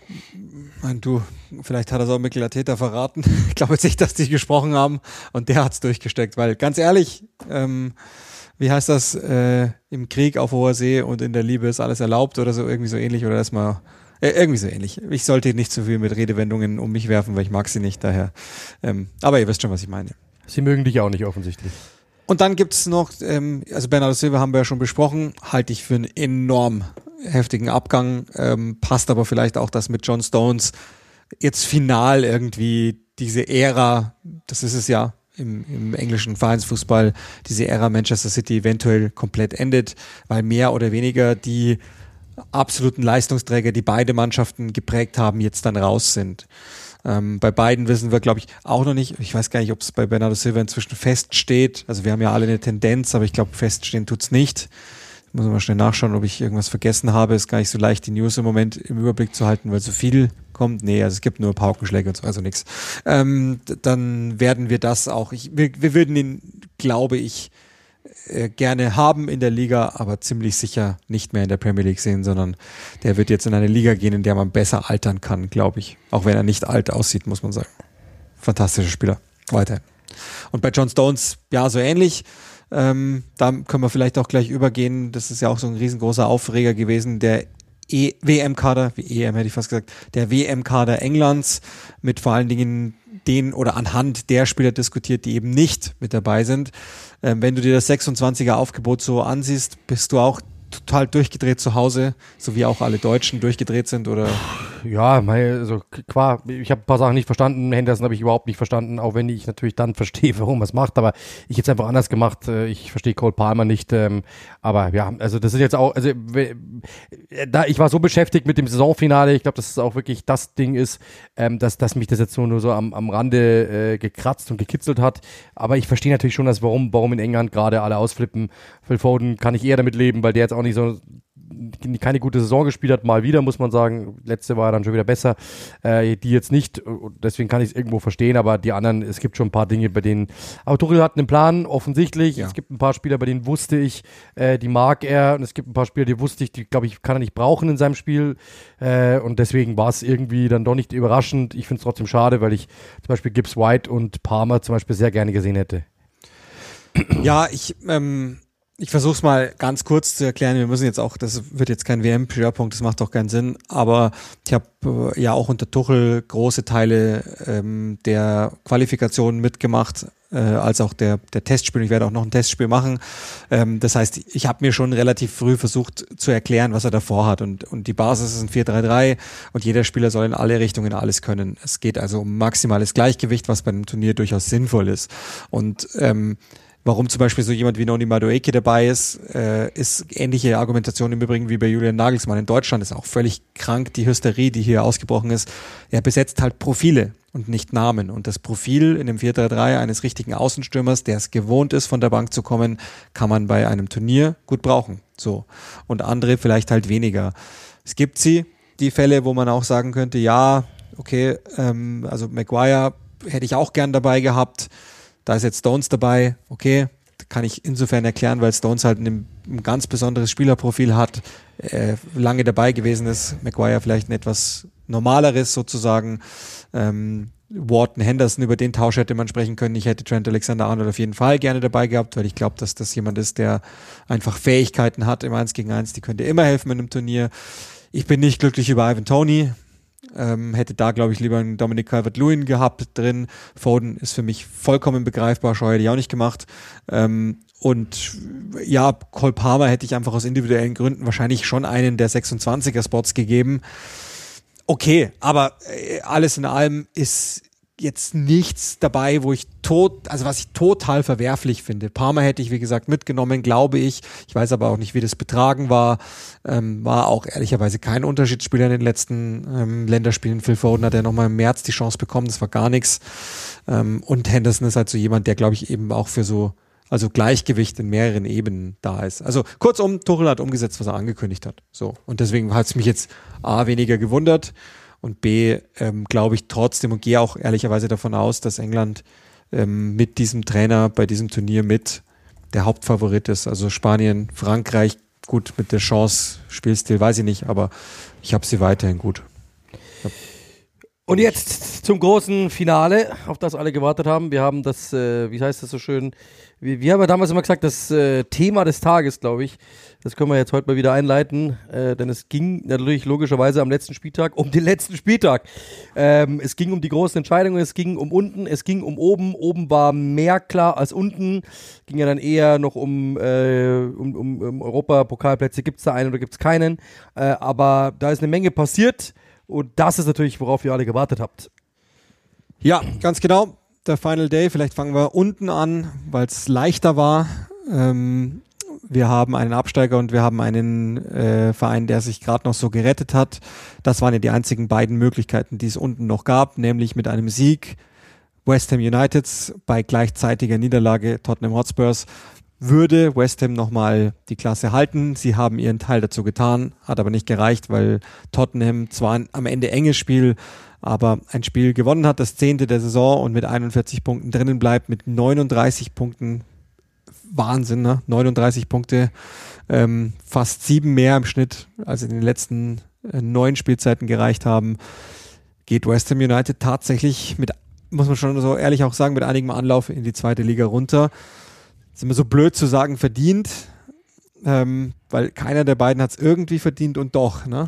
mein, du, vielleicht hat er es auch Mikel Arteta verraten. Ich glaube jetzt nicht, dass die gesprochen haben und der hat es durchgesteckt, weil ganz ehrlich, ähm, wie heißt das, äh, im Krieg auf hoher See und in der Liebe ist alles erlaubt oder so, irgendwie so ähnlich oder erstmal, äh, irgendwie so ähnlich. Ich sollte nicht zu viel mit Redewendungen um mich werfen, weil ich mag sie nicht, daher. Ähm, aber ihr wisst schon, was ich meine. Sie mögen dich auch nicht offensichtlich. Und dann gibt's noch, ähm, also Bernardo Silva haben wir ja schon besprochen, halte ich für einen enorm heftigen Abgang, ähm, passt aber vielleicht auch, dass mit John Stones jetzt final irgendwie diese Ära, das ist es ja, Im, im englischen Vereinsfußball diese Ära Manchester City eventuell komplett endet, weil mehr oder weniger die absoluten Leistungsträger, die beide Mannschaften geprägt haben, jetzt dann raus sind. Ähm, bei beiden wissen wir, glaube ich, auch noch nicht, ich weiß gar nicht, ob es bei Bernardo Silva inzwischen feststeht, also wir haben ja alle eine Tendenz, aber ich glaube, feststehen tut's nicht. Muss mal schnell nachschauen, ob ich irgendwas vergessen habe. Ist gar nicht so leicht, die News im Moment im Überblick zu halten, weil so viel kommt. Nee, also es gibt nur Paukenschläge und so, also nichts. Ähm, dann werden wir das auch, ich, wir, wir würden ihn, glaube ich, äh, gerne haben in der Liga, aber ziemlich sicher nicht mehr in der Premier League sehen, sondern der wird jetzt in eine Liga gehen, in der man besser altern kann, glaube ich. Auch wenn er nicht alt aussieht, muss man sagen. Fantastischer Spieler. Weiterhin. Und bei John Stones, ja, so ähnlich. Ähm, da können wir vielleicht auch gleich übergehen. Das ist ja auch so ein riesengroßer Aufreger gewesen. Der e- W M-Kader, wie E M hätte ich fast gesagt, der W M-Kader Englands mit vor allen Dingen den oder anhand der Spieler diskutiert, die eben nicht mit dabei sind. Ähm, wenn du dir das sechsundzwanziger Aufgebot so ansiehst, bist du auch total durchgedreht zu Hause, so wie auch alle Deutschen durchgedreht sind, oder? Ja, also klar, ich habe ein paar Sachen nicht verstanden, Henderson habe ich überhaupt nicht verstanden, auch wenn ich natürlich dann verstehe, warum er es macht, aber ich hätte es einfach anders gemacht, ich verstehe Cole Palmer nicht, aber ja, also das ist jetzt auch, also da ich war so beschäftigt mit dem Saisonfinale, ich glaube, dass es auch wirklich das Ding ist, dass, dass mich das jetzt nur, nur so am, am Rande gekratzt und gekitzelt hat, aber ich verstehe natürlich schon, dass warum, warum in England gerade alle ausflippen. Phil Foden kann ich eher damit leben, weil der jetzt auch nicht so keine gute Saison gespielt hat, mal wieder, muss man sagen. Letzte war dann schon wieder besser. Äh, die jetzt nicht, deswegen kann ich es irgendwo verstehen, aber die anderen, es gibt schon ein paar Dinge, bei denen, aber Tuchel hat einen Plan, offensichtlich. Ja. Es gibt ein paar Spieler, bei denen wusste ich, äh, die mag er, und es gibt ein paar Spieler, die wusste ich, die, glaube ich, kann er nicht brauchen in seinem Spiel, äh, und deswegen war es irgendwie dann doch nicht überraschend. Ich finde es trotzdem schade, weil ich zum Beispiel Gibbs White und Palmer zum Beispiel sehr gerne gesehen hätte. Ja, ich, ähm, Ich versuche es mal ganz kurz zu erklären. Wir müssen jetzt auch, das wird jetzt kein W M-Schwerpunkt, das macht auch keinen Sinn. Aber ich habe äh, ja auch unter Tuchel große Teile ähm, der Qualifikation mitgemacht, äh, als auch der der Testspiel. Ich werde auch noch ein Testspiel machen. Ähm, das heißt, ich habe mir schon relativ früh versucht zu erklären, was er davor hat. Und und die Basis ist ein vier drei drei und jeder Spieler soll in alle Richtungen alles können. Es geht also um maximales Gleichgewicht, was bei einem Turnier durchaus sinnvoll ist. Und ähm, warum zum Beispiel so jemand wie Noni Madueke dabei ist, äh, ist ähnliche Argumentation im Übrigen wie bei Julian Nagelsmann in Deutschland. Ist auch völlig krank, die Hysterie, die hier ausgebrochen ist. Er besetzt halt Profile und nicht Namen. Und das Profil in dem vier drei drei eines richtigen Außenstürmers, der es gewohnt ist, von der Bank zu kommen, kann man bei einem Turnier gut brauchen. So. Und andere vielleicht halt weniger. Es gibt sie, die Fälle, wo man auch sagen könnte, ja, okay, ähm, also Maguire hätte ich auch gern dabei gehabt. Da ist jetzt Stones dabei, okay, kann ich insofern erklären, weil Stones halt ein, ein ganz besonderes Spielerprofil hat, äh, lange dabei gewesen ist, Maguire vielleicht ein etwas normaleres sozusagen, ähm, Wharton Henderson, über den Tausch hätte man sprechen können, ich hätte Trent Alexander-Arnold auf jeden Fall gerne dabei gehabt, weil ich glaube, dass das jemand ist, der einfach Fähigkeiten hat im eins gegen eins, die könnte immer helfen in einem Turnier. Ich bin nicht glücklich über Ivan Toney. Ähm, hätte da, glaube ich, lieber einen Dominic Calvert-Lewin gehabt drin. Foden ist für mich vollkommen begreifbar, Shaw hätte ich auch nicht gemacht. Ähm, und ja, Cole Palmer hätte ich einfach aus individuellen Gründen wahrscheinlich schon einen der sechsundzwanziger-Spots gegeben. Okay, aber äh, alles in allem ist jetzt nichts dabei, wo ich tot, also was ich total verwerflich finde. Palmer hätte ich, wie gesagt, mitgenommen, glaube ich. Ich weiß aber auch nicht, wie das Betragen war. Ähm, war auch ehrlicherweise kein Unterschiedsspieler in den letzten ähm, Länderspielen. Phil Foden hat ja nochmal im März die Chance bekommen, das war gar nichts. Ähm, und Henderson ist halt so jemand, der, glaube ich, eben auch für so, also Gleichgewicht in mehreren Ebenen da ist. Also kurzum, Tuchel hat umgesetzt, was er angekündigt hat. So. Und deswegen hat es mich jetzt A, weniger gewundert, und B, ähm, glaube ich trotzdem und gehe auch ehrlicherweise davon aus, dass England ähm, mit diesem Trainer bei diesem Turnier mit der Hauptfavorit ist. Also Spanien, Frankreich, gut mit der Chance, Spielstil weiß ich nicht, aber ich habe sie weiterhin gut. Und jetzt zum großen Finale, auf das alle gewartet haben. Wir haben das, äh, wie heißt das so schön, wir, wir haben ja damals immer gesagt, das äh, Thema des Tages, glaube ich, das können wir jetzt heute mal wieder einleiten, äh, denn es ging natürlich logischerweise am letzten Spieltag um den letzten Spieltag. Ähm, es ging um die großen Entscheidungen, es ging um unten, es ging um oben. Oben war mehr klar als unten. Ging ja dann eher noch um, äh, um, um, um Europapokalplätze, gibt es da einen oder gibt es keinen. Äh, aber da ist eine Menge passiert. Und das ist natürlich, worauf ihr alle gewartet habt. Ja, ganz genau. Der Final Day, vielleicht fangen wir unten an, weil es leichter war. Ähm, wir haben einen Absteiger und wir haben einen äh, Verein, der sich gerade noch so gerettet hat. Das waren ja die einzigen beiden Möglichkeiten, die es unten noch gab, nämlich mit einem Sieg West Ham Uniteds bei gleichzeitiger Niederlage Tottenham Hotspurs. Würde West Ham nochmal die Klasse halten. Sie haben ihren Teil dazu getan, hat aber nicht gereicht, weil Tottenham zwar ein, am Ende enges Spiel, aber ein Spiel gewonnen hat, das zehnte der Saison und mit einundvierzig Punkten drinnen bleibt, mit neununddreißig Punkten. Wahnsinn, ne? neununddreißig Punkte, ähm, fast sieben mehr im Schnitt, als in den letzten äh, neun Spielzeiten gereicht haben. Geht West Ham United tatsächlich mit, muss man schon so ehrlich auch sagen, mit einigem Anlauf in die zweite Liga runter. Ist immer so blöd zu sagen, verdient, ähm, weil keiner der beiden hat es irgendwie verdient und doch, ne?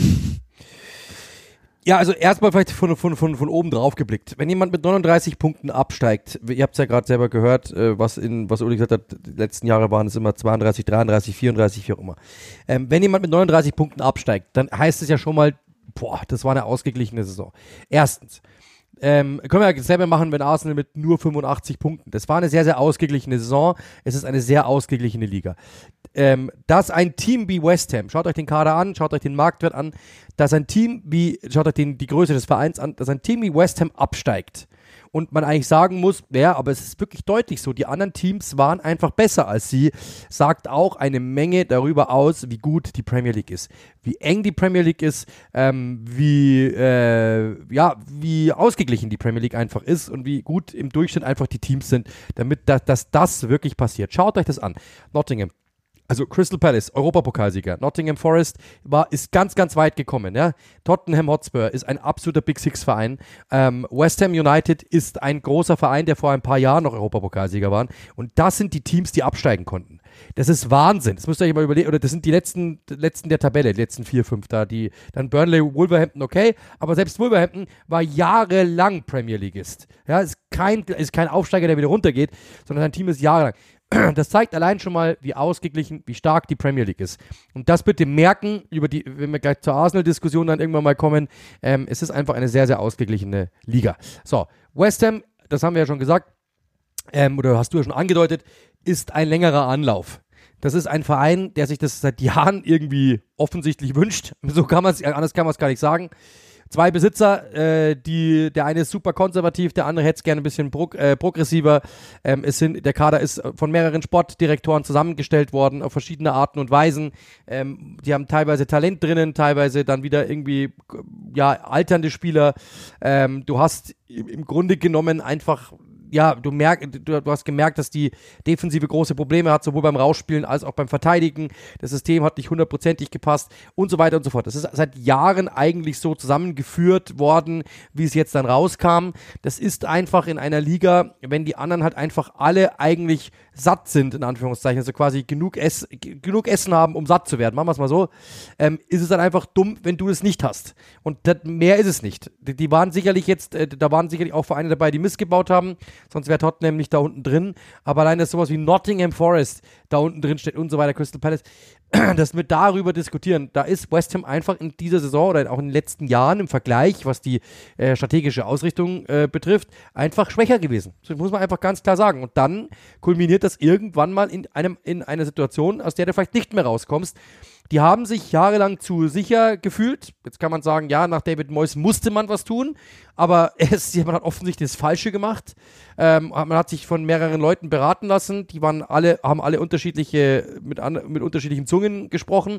Ja, also erstmal vielleicht von, von, von, von oben drauf geblickt. Wenn jemand mit neununddreißig Punkten absteigt, ihr habt es ja gerade selber gehört, äh, was in was Uli gesagt hat, die letzten Jahre waren es immer zweiunddreißig, dreiunddreißig, vierunddreißig, wie auch immer. Ähm, wenn jemand mit neununddreißig Punkten absteigt, dann heißt es ja schon mal, boah, das war eine ausgeglichene Saison. Erstens. Ähm, können wir ja selber machen, wenn Arsenal mit nur fünfundachtzig Punkten. Das war eine sehr, sehr ausgeglichene Saison. Es ist eine sehr ausgeglichene Liga. Ähm, dass ein Team wie West Ham, schaut euch den Kader an, schaut euch den Marktwert an, dass ein Team wie, schaut euch den, die Größe des Vereins an, dass ein Team wie West Ham absteigt und man eigentlich sagen muss, ja, aber es ist wirklich deutlich so, die anderen Teams waren einfach besser als sie, sagt auch eine Menge darüber aus, wie gut die Premier League ist, wie eng die Premier League ist, ähm, wie, äh, ja, wie ausgeglichen die Premier League einfach ist und wie gut im Durchschnitt einfach die Teams sind, damit da, dass das wirklich passiert. Schaut euch das an. Nottingham. Also Crystal Palace, Europapokalsieger. Nottingham Forest war, ist ganz, ganz weit gekommen. Ja? Tottenham Hotspur ist ein absoluter Big Six-Verein. Ähm, West Ham United ist ein großer Verein, der vor ein paar Jahren noch Europapokalsieger war. Und das sind die Teams, die absteigen konnten. Das ist Wahnsinn. Das müsst ihr euch mal überlegen. Oder das sind die letzten, letzten der Tabelle, die letzten vier, fünf da. Die, dann Burnley, Wolverhampton, okay. Aber selbst Wolverhampton war jahrelang Premier Leagueist. Ja, ist kein, ist kein Aufsteiger, der wieder runtergeht, sondern sein Team ist jahrelang. Das zeigt allein schon mal, wie ausgeglichen, wie stark die Premier League ist. Und das bitte merken, über die, wenn wir gleich zur Arsenal-Diskussion dann irgendwann mal kommen, ähm, es ist einfach eine sehr, sehr ausgeglichene Liga. So, West Ham, das haben wir ja schon gesagt, ähm, oder hast du ja schon angedeutet, ist ein längerer Anlauf. Das ist ein Verein, der sich das seit Jahren irgendwie offensichtlich wünscht. So kann man es, anders kann man es gar nicht sagen. Zwei Besitzer, äh, die, der eine ist super konservativ, der andere hätte es gerne ein bisschen pro, äh, progressiver. Ähm, es sind, der Kader ist von mehreren Sportdirektoren zusammengestellt worden, auf verschiedene Arten und Weisen. Ähm, die haben teilweise Talent drinnen, teilweise dann wieder irgendwie, ja, alternde Spieler. Ähm, du hast im Grunde genommen einfach, ja, du, merk, du, du hast gemerkt, dass die Defensive große Probleme hat, sowohl beim Rausspielen als auch beim Verteidigen. Das System hat nicht hundertprozentig gepasst und so weiter und so fort. Das ist seit Jahren eigentlich so zusammengeführt worden, wie es jetzt dann rauskam. Das ist einfach in einer Liga, wenn die anderen halt einfach alle eigentlich satt sind, in Anführungszeichen, also quasi genug, Ess, genug Essen haben, um satt zu werden, machen wir es mal so, ähm, ist es dann einfach dumm, wenn du es nicht hast. Und das, mehr ist es nicht. Die, die waren sicherlich jetzt, äh, da waren sicherlich auch Vereine dabei, die missgebaut haben, sonst wäre Tottenham nicht da unten drin, aber allein, dass sowas wie Nottingham Forest da unten drin steht und so weiter, Crystal Palace, dass wir darüber diskutieren, da ist West Ham einfach in dieser Saison oder auch in den letzten Jahren im Vergleich, was die äh, strategische Ausrichtung äh, betrifft, einfach schwächer gewesen. Das muss man einfach ganz klar sagen. Und dann kulminiert das irgendwann mal in, einem, in einer Situation, aus der du vielleicht nicht mehr rauskommst. Die haben sich jahrelang zu sicher gefühlt. Jetzt kann man sagen, ja, nach David Moyes musste man was tun, aber es, man hat offensichtlich das Falsche gemacht. Ähm, man hat sich von mehreren Leuten beraten lassen. Die waren alle, haben alle unterschiedliche, mit, an, mit unterschiedlichen Zungen gesprochen.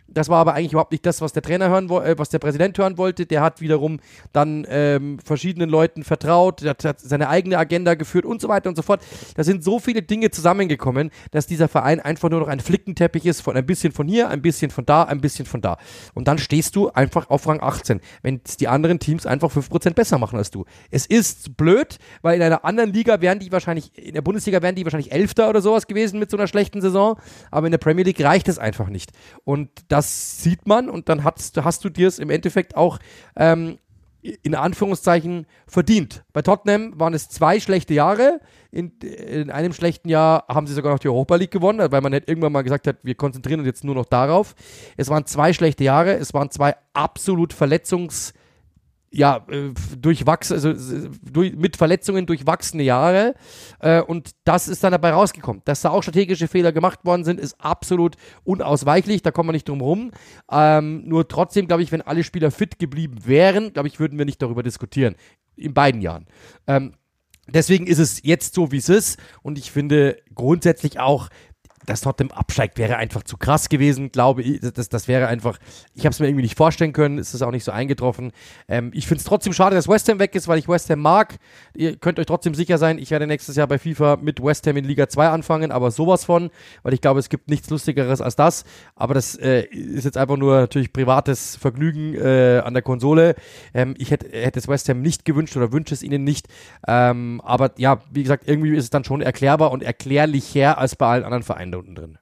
Das war aber eigentlich überhaupt nicht das, was der Trainer hören wo- äh, was der Präsident hören wollte. Der hat wiederum dann ähm, verschiedenen Leuten vertraut, der hat, hat seine eigene Agenda geführt und so weiter und so fort. Da sind so viele Dinge zusammengekommen, dass dieser Verein einfach nur noch ein Flickenteppich ist von ein bisschen von hier, ein bisschen von da, ein bisschen von da. Und dann stehst du einfach auf Rang achtzehn, wenn die anderen Teams einfach fünf Prozent besser machen als du. Es ist blöd, weil in einer anderen Liga wären die wahrscheinlich, in der Bundesliga wären die wahrscheinlich Elfter oder sowas gewesen mit so einer schlechten Saison, aber in der Premier League reicht es einfach nicht. Und das sieht man und dann hast, hast du dir es im Endeffekt auch ähm, in Anführungszeichen verdient. Bei Tottenham waren es zwei schlechte Jahre. In, in einem schlechten Jahr haben sie sogar noch die Europa League gewonnen, weil man nicht irgendwann mal gesagt hat, wir konzentrieren uns jetzt nur noch darauf. Es waren zwei schlechte Jahre, es waren zwei absolut verletzungs- ja, äh, durchwachs, also durch, mit Verletzungen durchwachsene Jahre äh, und das ist dann dabei rausgekommen. Dass da auch strategische Fehler gemacht worden sind, ist absolut unausweichlich, da kommen wir nicht drum rum. Ähm, nur trotzdem, glaube ich, wenn alle Spieler fit geblieben wären, glaube ich, würden wir nicht darüber diskutieren. In beiden Jahren. Ähm, deswegen ist es jetzt so, wie es ist und ich finde grundsätzlich auch, dass Tottenham absteigt, wäre einfach zu krass gewesen, glaube ich. Das, das wäre einfach, ich habe es mir irgendwie nicht vorstellen können, es ist auch nicht so eingetroffen. Ähm, ich finde es trotzdem schade, dass West Ham weg ist, weil ich West Ham mag. Ihr könnt euch trotzdem sicher sein, ich werde nächstes Jahr bei FIFA mit West Ham in Liga zwei anfangen, aber sowas von, weil ich glaube, es gibt nichts Lustigeres als das. Aber das äh, ist jetzt einfach nur natürlich privates Vergnügen äh, an der Konsole. Ähm, ich hätte, hätte es West Ham nicht gewünscht oder wünsche es ihnen nicht. Ähm, aber ja, wie gesagt, irgendwie ist es dann schon erklärbar und erklärlicher als bei allen anderen Vereinen unten drin.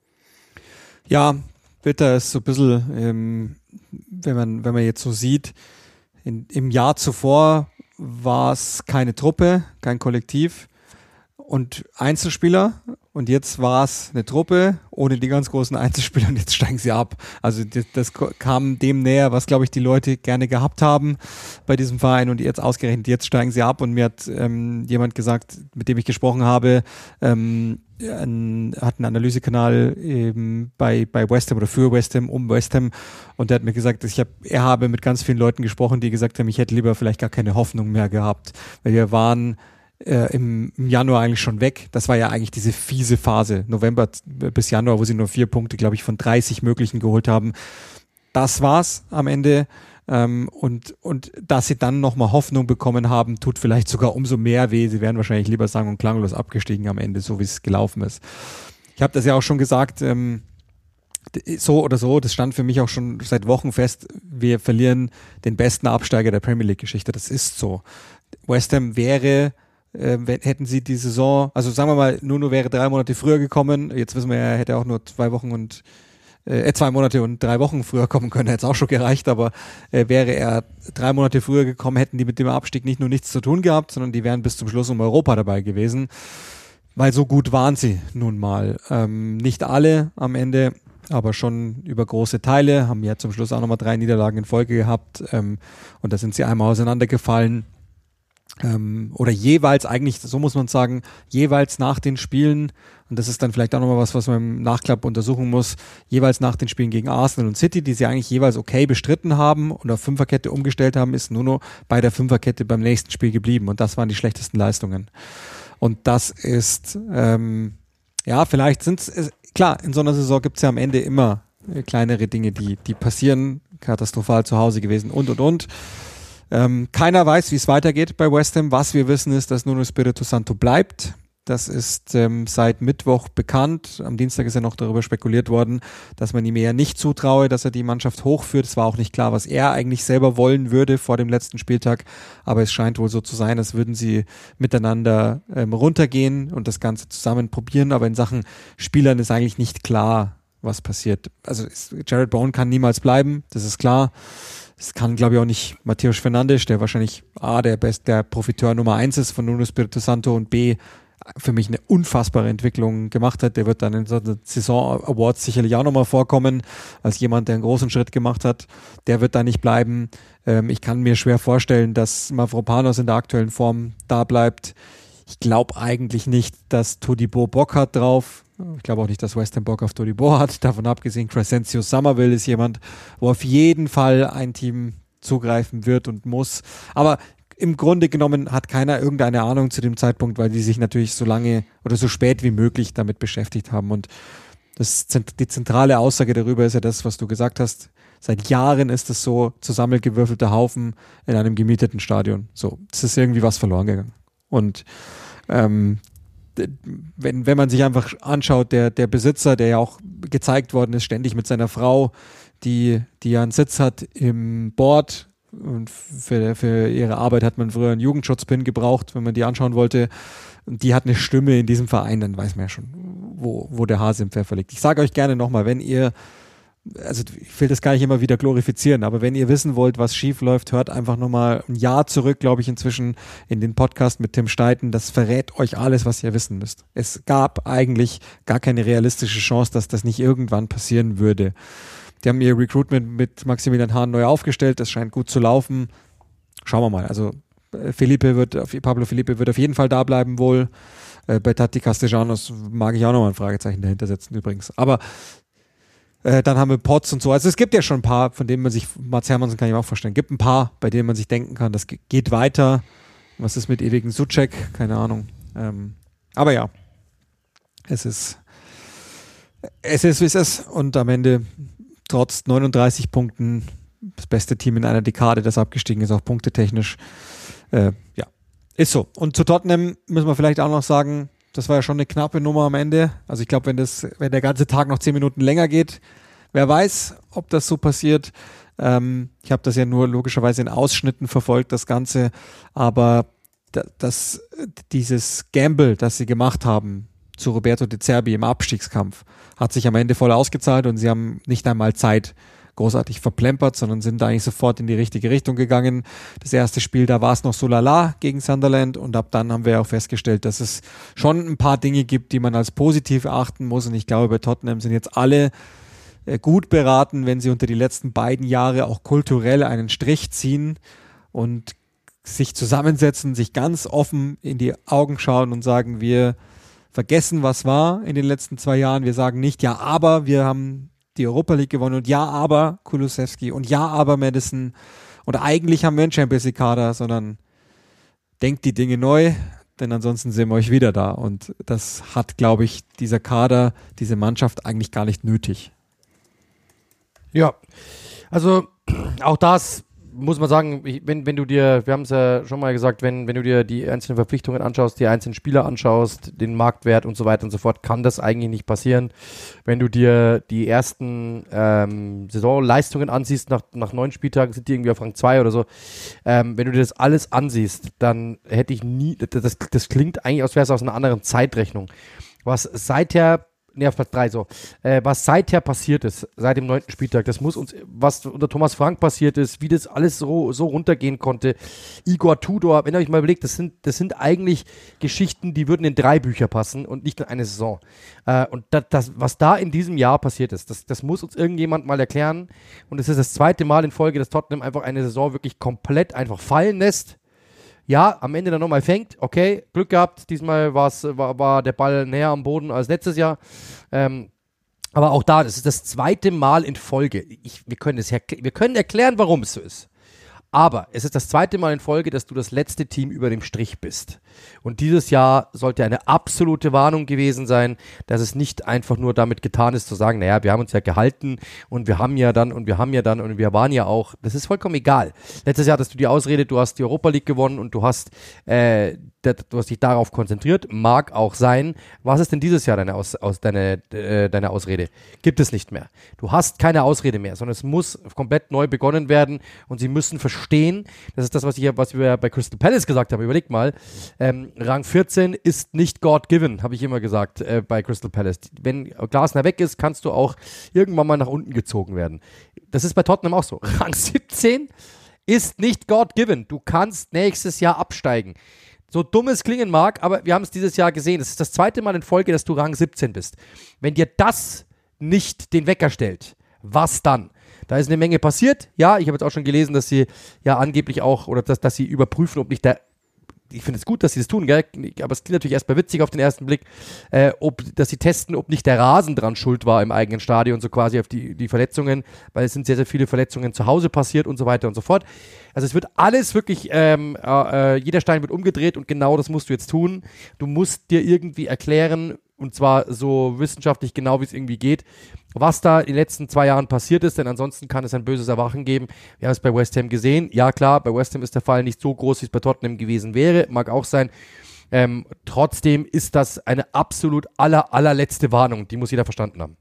Ja, bitter ist so ein bisschen, ähm, wenn man, wenn man jetzt so sieht, in, im Jahr zuvor war es keine Truppe, kein Kollektiv und Einzelspieler und jetzt war es eine Truppe ohne die ganz großen Einzelspieler und jetzt steigen sie ab. Also das, das kam dem näher, was glaube ich die Leute gerne gehabt haben bei diesem Verein und jetzt ausgerechnet, jetzt steigen sie ab und mir hat ähm, jemand gesagt, mit dem ich gesprochen habe, ähm, ein, hat einen Analysekanal eben bei, bei West Ham oder für West Ham, um West Ham und der hat mir gesagt, dass ich hab, er habe mit ganz vielen Leuten gesprochen, die gesagt haben, ich hätte lieber vielleicht gar keine Hoffnung mehr gehabt, weil wir waren Äh, im, im Januar eigentlich schon weg. Das war ja eigentlich diese fiese Phase, November bis Januar, wo sie nur vier Punkte, glaube ich, von dreißig möglichen geholt haben. Das war's am Ende. Ähm, und, und dass sie dann nochmal Hoffnung bekommen haben, tut vielleicht sogar umso mehr weh. Sie wären wahrscheinlich lieber sang- und klanglos abgestiegen am Ende, so wie es gelaufen ist. Ich habe das ja auch schon gesagt, ähm, so oder so, das stand für mich auch schon seit Wochen fest, wir verlieren den besten Absteiger der Premier League-Geschichte. Das ist so. West Ham wäre Äh, hätten sie die Saison, also sagen wir mal, Nuno wäre drei Monate früher gekommen, jetzt wissen wir ja, er hätte auch nur zwei Wochen und äh, zwei Monate und drei Wochen früher kommen können, hätte es auch schon gereicht, aber äh, wäre er drei Monate früher gekommen, hätten die mit dem Abstieg nicht nur nichts zu tun gehabt, sondern die wären bis zum Schluss um Europa dabei gewesen, weil so gut waren sie nun mal. Ähm, nicht alle am Ende, aber schon über große Teile, haben ja zum Schluss auch nochmal drei Niederlagen in Folge gehabt ähm, und da sind sie einmal auseinandergefallen. Ähm, oder jeweils eigentlich, so muss man sagen, jeweils nach den Spielen, und das ist dann vielleicht auch nochmal was, was man im Nachklapp untersuchen muss, jeweils nach den Spielen gegen Arsenal und City, die sie eigentlich jeweils okay bestritten haben und auf Fünferkette umgestellt haben, ist Nuno bei der Fünferkette beim nächsten Spiel geblieben und das waren die schlechtesten Leistungen. Und das ist, ähm, ja, vielleicht sind es, klar, in so einer Saison gibt es ja am Ende immer kleinere Dinge, die, die passieren, katastrophal zu Hause gewesen und und und. Ähm, keiner weiß, wie es weitergeht bei West Ham. Was wir wissen ist, dass Nuno Espirito Santo bleibt. Das ist ähm, seit Mittwoch bekannt. Am Dienstag ist ja noch darüber spekuliert worden, dass man ihm eher nicht zutraue, dass er die Mannschaft hochführt. Es war auch nicht klar, was er eigentlich selber wollen würde vor dem letzten Spieltag. Aber es scheint wohl so zu sein, als würden sie miteinander ähm, runtergehen und das Ganze zusammen probieren. Aber in Sachen Spielern ist eigentlich nicht klar, was passiert. Also ist, Jared Bowen kann niemals bleiben, das ist klar. Es kann, glaube ich, auch nicht Matheus Fernandes, der wahrscheinlich A, der best, der Profiteur Nummer eins ist von Nuno Espirito Santo und B, für mich eine unfassbare Entwicklung gemacht hat. Der wird dann in so einer Saison-Awards sicherlich auch nochmal vorkommen, als jemand, der einen großen Schritt gemacht hat. Der wird da nicht bleiben. Ähm, ich kann mir schwer vorstellen, dass Mavropanos in der aktuellen Form da bleibt. Ich glaube eigentlich nicht, dass Todibo Bock hat drauf. Ich glaube auch nicht, dass West Ham Bock auf Todibo hat. Davon abgesehen, Crescencio Somerville ist jemand, wo auf jeden Fall ein Team zugreifen wird und muss. Aber im Grunde genommen hat keiner irgendeine Ahnung zu dem Zeitpunkt, weil die sich natürlich so lange oder so spät wie möglich damit beschäftigt haben. Und Das, die zentrale Aussage darüber ist ja das, was du gesagt hast. Seit Jahren ist es so zusammengewürfelter Haufen in einem gemieteten Stadion. So, es ist irgendwie was verloren gegangen. Und ähm, wenn, wenn man sich einfach anschaut, der, der Besitzer, der ja auch gezeigt worden ist, ständig mit seiner Frau, die, die ja einen Sitz hat im Board, und für, für ihre Arbeit hat man früher einen Jugendschutzpin gebraucht, wenn man die anschauen wollte. Und die hat eine Stimme in diesem Verein, dann weiß man ja schon, wo, wo der Hase im Pfeffer liegt. Ich sage euch gerne nochmal, wenn ihr, also ich will das gar nicht immer wieder glorifizieren, aber wenn ihr wissen wollt, was schief läuft, hört einfach nochmal ein Jahr zurück, glaube ich, inzwischen in den Podcast mit Tim Steiten. Das verrät euch alles, was ihr wissen müsst. Es gab eigentlich gar keine realistische Chance, dass das nicht irgendwann passieren würde. Die haben ihr Recruitment mit Maximilian Hahn neu aufgestellt, das scheint gut zu laufen. Schauen wir mal, also Felipe wird, Pablo Felipe wird auf jeden Fall da bleiben wohl. Äh, bei Tati Castellanos mag ich auch nochmal ein Fragezeichen dahinter setzen übrigens. Aber äh, dann haben wir Potts und so. Also es gibt ja schon ein paar, von denen man sich, Mats Hermansen kann ich mir auch vorstellen, gibt ein paar, bei denen man sich denken kann, das geht weiter. Was ist mit ewigen Suchek? Keine Ahnung. Ähm, aber ja, es ist es ist, wie es ist. Und am Ende trotz neununddreißig Punkten das beste Team in einer Dekade, das abgestiegen ist, auch punktetechnisch. Äh, ja, ist so. Und zu Tottenham müssen wir vielleicht auch noch sagen, das war ja schon eine knappe Nummer am Ende. Also ich glaube, wenn das, wenn der ganze Tag noch zehn Minuten länger geht, wer weiß, ob das so passiert. Ähm, ich habe das ja nur logischerweise in Ausschnitten verfolgt, das Ganze. Aber da, das, dieses Gamble, das sie gemacht haben zu Roberto De Zerbi im Abstiegskampf, hat sich am Ende voll ausgezahlt und sie haben nicht einmal Zeit großartig verplempert, sondern sind da eigentlich sofort in die richtige Richtung gegangen. Das erste Spiel, da war es noch so lala gegen Sunderland und ab dann haben wir auch festgestellt, dass es schon ein paar Dinge gibt, die man als positiv erachten muss und ich glaube, bei Tottenham sind jetzt alle äh, gut beraten, wenn sie unter die letzten beiden Jahre auch kulturell einen Strich ziehen und sich zusammensetzen, sich ganz offen in die Augen schauen und sagen, wir vergessen, was war in den letzten zwei Jahren. Wir sagen nicht, ja, aber wir haben die Europa League gewonnen und ja, aber Kulusevski und ja, aber Madison und eigentlich haben wir einen Champions League Kader, sondern denkt die Dinge neu, denn ansonsten sehen wir euch wieder da und das hat, glaube ich, dieser Kader, diese Mannschaft eigentlich gar nicht nötig. Ja, also auch das muss man sagen, wenn, wenn du dir, wir haben es ja schon mal gesagt, wenn, wenn du dir die einzelnen Verpflichtungen anschaust, die einzelnen Spieler anschaust, den Marktwert und so weiter und so fort, kann das eigentlich nicht passieren. Wenn du dir die ersten ähm, Saisonleistungen ansiehst, nach, nach neun Spieltagen sind die irgendwie auf Rang zwei oder so, ähm, wenn du dir das alles ansiehst, dann hätte ich nie, das, das klingt eigentlich, als wäre es aus einer anderen Zeitrechnung. Was seither Ne, auf Platz drei so. Äh, was seither passiert ist, seit dem neunten Spieltag, das muss uns, was unter Thomas Frank passiert ist, wie das alles so, so runtergehen konnte. Igor Tudor, wenn ihr euch mal überlegt, das sind, das sind eigentlich Geschichten, die würden in drei Bücher passen und nicht in eine Saison. Äh, und das, das, was da in diesem Jahr passiert ist, das, das muss uns irgendjemand mal erklären. Und es ist das zweite Mal in Folge, dass Tottenham einfach eine Saison wirklich komplett einfach fallen lässt. Ja, am Ende dann nochmal fängt, okay, Glück gehabt, diesmal war's, war, war der Ball näher am Boden als letztes Jahr, ähm, aber auch da, das ist das zweite Mal in Folge, ich, wir, können das erkl- wir können erklären, warum es so ist, aber es ist das zweite Mal in Folge, dass du das letzte Team über dem Strich bist und dieses Jahr sollte eine absolute Warnung gewesen sein, dass es nicht einfach nur damit getan ist zu sagen, naja, wir haben uns ja gehalten und wir haben ja dann und wir haben ja dann und wir waren ja auch, das ist vollkommen egal. Letztes Jahr hattest du die Ausrede, du hast die Europa League gewonnen und du hast äh, du hast dich darauf konzentriert, mag auch sein. Was ist denn dieses Jahr deine, Aus, aus, deine, äh, deine Ausrede? Gibt es nicht mehr. Du hast keine Ausrede mehr, sondern es muss komplett neu begonnen werden und sie müssen verstehen, das ist das, was, ich, was wir bei Crystal Palace gesagt haben, überlegt mal, ähm, Rang vierzehn ist nicht God-given, habe ich immer gesagt äh, bei Crystal Palace. Wenn Glasner weg ist, kannst du auch irgendwann mal nach unten gezogen werden. Das ist bei Tottenham auch so. Rang siebzehn ist nicht God-given. Du kannst nächstes Jahr absteigen. So dumm es klingen mag, aber wir haben es dieses Jahr gesehen. Es ist das zweite Mal in Folge, dass du Rang siebzehn bist. Wenn dir das nicht den Wecker stellt, was dann? Da ist eine Menge passiert. Ja, ich habe jetzt auch schon gelesen, dass sie ja angeblich auch, oder dass, dass sie überprüfen, ob nicht der, ich finde es gut, dass sie das tun, gell? Aber es klingt natürlich erstmal witzig auf den ersten Blick, äh, ob, dass sie testen, ob nicht der Rasen dran schuld war im eigenen Stadion, so quasi auf die, die Verletzungen, weil es sind sehr, sehr viele Verletzungen zu Hause passiert und so weiter und so fort. Also es wird alles wirklich, ähm, äh, jeder Stein wird umgedreht und genau das musst du jetzt tun. Du musst dir irgendwie erklären, und zwar so wissenschaftlich genau, wie es irgendwie geht, was da in den letzten zwei Jahren passiert ist, denn ansonsten kann es ein böses Erwachen geben. Wir haben es bei West Ham gesehen. Ja klar, bei West Ham ist der Fall nicht so groß, wie es bei Tottenham gewesen wäre. Mag auch sein. Ähm, trotzdem ist das eine absolut aller, allerletzte Warnung. Die muss jeder verstanden haben.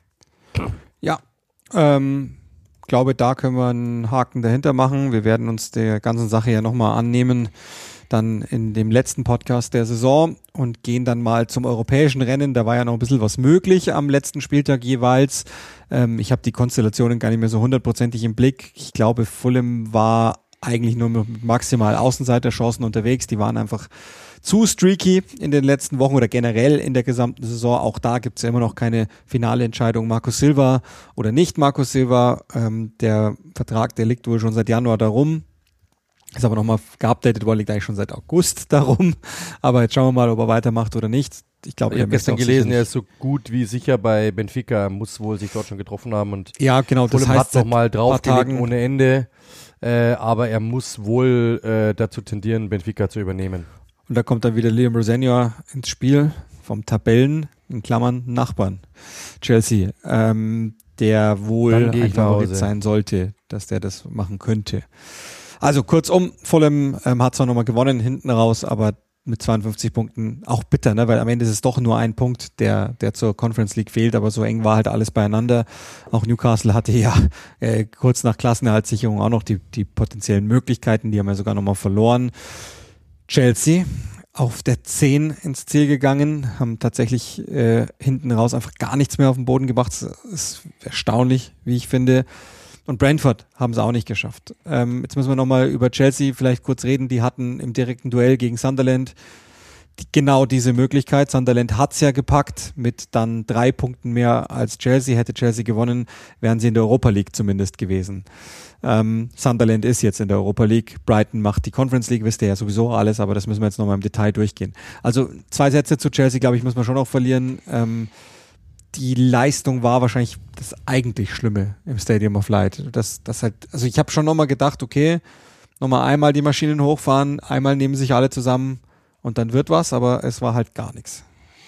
Ja, ähm, glaube, da können wir einen Haken dahinter machen. Wir werden uns der ganzen Sache ja nochmal annehmen, dann in dem letzten Podcast der Saison und gehen dann mal zum europäischen Rennen. Da war ja noch ein bisschen was möglich am letzten Spieltag jeweils. Ähm, ich habe die Konstellationen gar nicht mehr so hundertprozentig im Blick. Ich glaube, Fulham war eigentlich nur mit maximal Außenseiterchancen unterwegs. Die waren einfach zu streaky in den letzten Wochen oder generell in der gesamten Saison. Auch da gibt es ja immer noch keine finale Entscheidung, Marco Silva oder nicht Marco Silva. Ähm, der Vertrag, der liegt wohl schon seit Januar darum. Ist aber nochmal geupdatet worden, liegt eigentlich schon seit August darum. Aber jetzt schauen wir mal, ob er weitermacht oder nicht. Ich glaube, ich habe gestern gelesen, er ist so gut wie sicher bei Benfica, muss wohl sich dort schon getroffen haben. Und ja, genau, das Fulham heißt hat noch mal draufgelegt ohne Ende. Äh, aber er muss wohl äh, dazu tendieren, Benfica zu übernehmen. Und da kommt dann wieder Liam Rosenior ins Spiel vom Tabellen, in Klammern Nachbarn, Chelsea, ähm, der wohl ein Favorit sein sollte, dass der das machen könnte. Also kurzum, Fulham ähm, hat zwar nochmal gewonnen hinten raus, aber mit zweiundfünfzig Punkten auch bitter, ne? Weil am Ende ist es doch nur ein Punkt, der der zur Conference League fehlt, aber so eng war halt alles beieinander. Auch Newcastle hatte ja äh, kurz nach Klassenerhaltssicherung auch noch die, die potenziellen Möglichkeiten, die haben ja sogar nochmal verloren. Chelsea auf der zehn ins Ziel gegangen, haben tatsächlich äh, hinten raus einfach gar nichts mehr auf den Boden gebracht. Das ist erstaunlich, wie ich finde. Und Brentford haben es auch nicht geschafft. Ähm, jetzt müssen wir nochmal über Chelsea vielleicht kurz reden. Die hatten im direkten Duell gegen Sunderland die, genau diese Möglichkeit. Sunderland hat es ja gepackt mit dann drei Punkten mehr als Chelsea. Hätte Chelsea gewonnen, wären sie in der Europa League zumindest gewesen. Ähm, Sunderland ist jetzt in der Europa League. Brighton macht die Conference League, wisst ihr ja sowieso alles, aber das müssen wir jetzt nochmal im Detail durchgehen. Also zwei Sätze zu Chelsea, glaube ich, muss man schon noch verlieren. Ähm, Die Leistung war wahrscheinlich das eigentlich Schlimme im Stadium of Light. Das, das halt, also ich habe schon nochmal gedacht, okay, nochmal einmal die Maschinen hochfahren, einmal nehmen sich alle zusammen und dann wird was, aber es war halt gar nichts.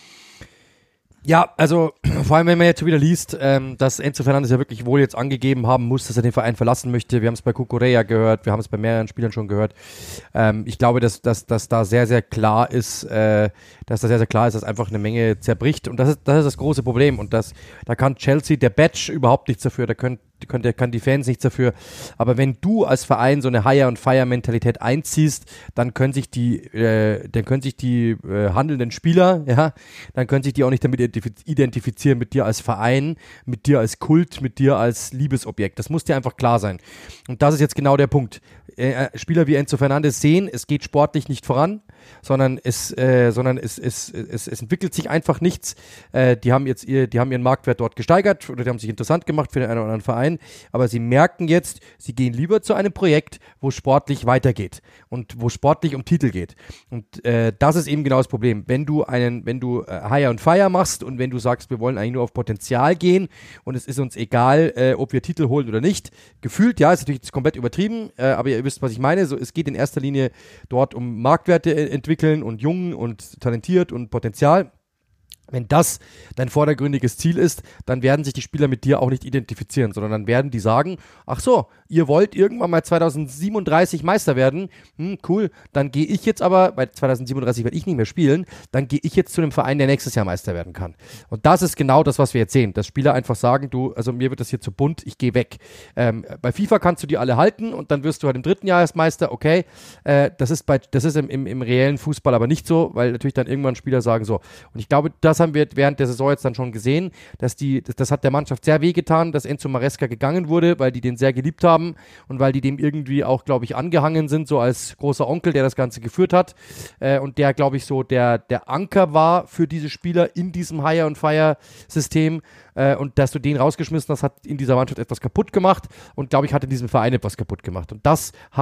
Ja, also vor allem, wenn man jetzt wieder liest, ähm, dass Enzo Fernandes ja wirklich wohl jetzt angegeben haben muss, dass er den Verein verlassen möchte. Wir haben es bei Cucurella gehört, wir haben es bei mehreren Spielern schon gehört. Ähm, ich glaube, dass, dass, dass da sehr, sehr klar ist, äh, dass da sehr, sehr klar ist, dass einfach eine Menge zerbricht. Und das ist das, ist das große Problem. Und das, da kann Chelsea, der Badge, überhaupt nichts dafür. Da können, können, der kann die Fans nichts dafür. Aber wenn du als Verein so eine Hire-and-Fire-Mentalität einziehst, dann können sich die, äh, dann können sich die äh, handelnden Spieler, ja, dann können sich die auch nicht damit identifizieren mit dir als Verein, mit dir als Kult, mit dir als Liebesobjekt. Das muss dir einfach klar sein. Und das ist jetzt genau der Punkt. Äh, Spieler wie Enzo Fernandes sehen, es geht sportlich nicht voran, sondern es, äh, sondern es, es, es, es entwickelt sich einfach nichts. Äh, die haben jetzt ihr, die haben ihren Marktwert dort gesteigert oder die haben sich interessant gemacht für den einen oder anderen Verein, aber sie merken jetzt, sie gehen lieber zu einem Projekt, wo sportlich weitergeht und wo sportlich um Titel geht. Und äh, das ist eben genau das Problem. Wenn du einen, wenn du äh, Hire and Fire machst und wenn du sagst, wir wollen eigentlich nur auf Potenzial gehen und es ist uns egal, äh, ob wir Titel holen oder nicht, gefühlt, ja, ist natürlich komplett übertrieben, äh, aber ihr wisst, was ich meine. So, es geht in erster Linie dort um Marktwerte äh, entwickeln und jung und talentiert und Potenzial. Wenn das dein vordergründiges Ziel ist, dann werden sich die Spieler mit dir auch nicht identifizieren, sondern dann werden die sagen, ach so, ihr wollt irgendwann mal zweitausendsiebenunddreißig Meister werden, hm, cool, dann gehe ich jetzt aber, weil zweitausendsiebenunddreißig werde ich nicht mehr spielen, dann gehe ich jetzt zu einem Verein, der nächstes Jahr Meister werden kann. Und das ist genau das, was wir jetzt sehen, dass Spieler einfach sagen, du, also mir wird das hier zu bunt, ich gehe weg. Ähm, bei FIFA kannst du die alle halten und dann wirst du halt im dritten Jahr erst Meister, okay, äh, das ist, bei, das ist im, im, im reellen Fußball aber nicht so, weil natürlich dann irgendwann Spieler sagen so, und ich glaube, das haben wir während der Saison jetzt dann schon gesehen, dass die, das, das hat der Mannschaft sehr wehgetan, dass Enzo Maresca gegangen wurde, weil die den sehr geliebt haben und weil die dem irgendwie auch, glaube ich, angehangen sind, so als großer Onkel, der das Ganze geführt hat äh, und der, glaube ich, so der, der Anker war für diese Spieler in diesem Hire-and-Fire-System äh, und dass du den rausgeschmissen hast, hat in dieser Mannschaft etwas kaputt gemacht und, glaube ich, hat in diesem Verein etwas kaputt gemacht und das hat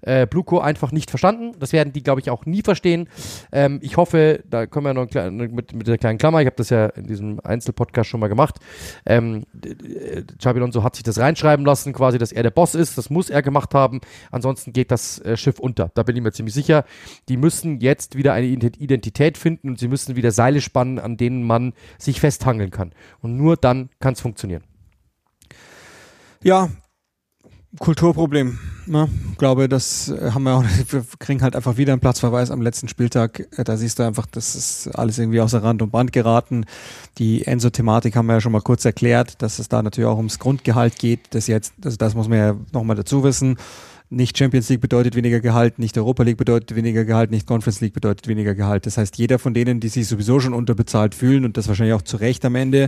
äh, Bluco einfach nicht verstanden. Das werden die, glaube ich, auch nie verstehen. Ähm, ich hoffe, da kommen wir noch klein, mit, mit der kleinen Klammer, ich habe das ja in diesem Einzelpodcast schon mal gemacht. Ähm, Xabi Alonso hat sich das reinschreiben lassen, quasi, dass er der Boss ist. Das muss er gemacht haben. Ansonsten geht das äh, Schiff unter. Da bin ich mir ziemlich sicher. Die müssen jetzt wieder eine Identität finden und sie müssen wieder Seile spannen, an denen man sich festhangeln kann. Und nur dann kann es funktionieren. Ja, Kulturproblem. Ne? Ich glaube, das haben wir auch. Wir kriegen halt einfach wieder einen Platzverweis am letzten Spieltag. Da siehst du einfach, das ist alles irgendwie außer Rand und Band geraten. Die Enzo-Thematik haben wir ja schon mal kurz erklärt, dass es da natürlich auch ums Grundgehalt geht. Das jetzt, also das muss man ja nochmal dazu wissen. Nicht Champions League bedeutet weniger Gehalt, nicht Europa League bedeutet weniger Gehalt, nicht Conference League bedeutet weniger Gehalt. Das heißt, jeder von denen, die sich sowieso schon unterbezahlt fühlen und das wahrscheinlich auch zu Recht am Ende,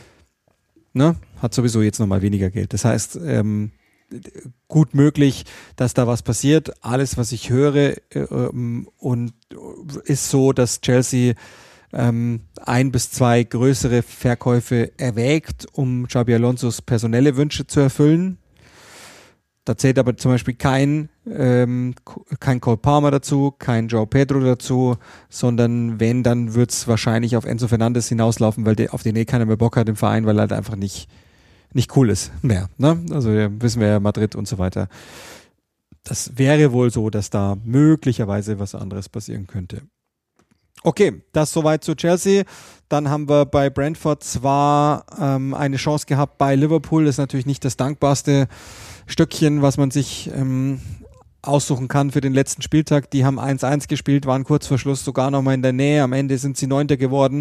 ne, hat sowieso jetzt nochmal weniger Geld. Das heißt, ähm, gut möglich, dass da was passiert. Alles, was ich höre, ähm, und ist so, dass Chelsea ähm, ein bis zwei größere Verkäufe erwägt, um Xabi Alonsos personelle Wünsche zu erfüllen. Da zählt aber zum Beispiel kein, ähm, kein Cole Palmer dazu, kein João Pedro dazu, sondern wenn, dann wird es wahrscheinlich auf Enzo Fernandes hinauslaufen, weil der, auf den eh keiner mehr Bock hat im Verein, weil er halt einfach nicht nicht cool ist mehr. Ne? Also ja, wissen wir ja, Madrid und so weiter. Das wäre wohl so, dass da möglicherweise was anderes passieren könnte. Okay, das soweit zu Chelsea. Dann haben wir bei Brentford zwar ähm, eine Chance gehabt bei Liverpool. Das ist natürlich nicht das dankbarste Stückchen, was man sich ähm, aussuchen kann für den letzten Spieltag. Die haben eins eins gespielt, waren kurz vor Schluss sogar nochmal in der Nähe. Am Ende sind sie Neunter geworden.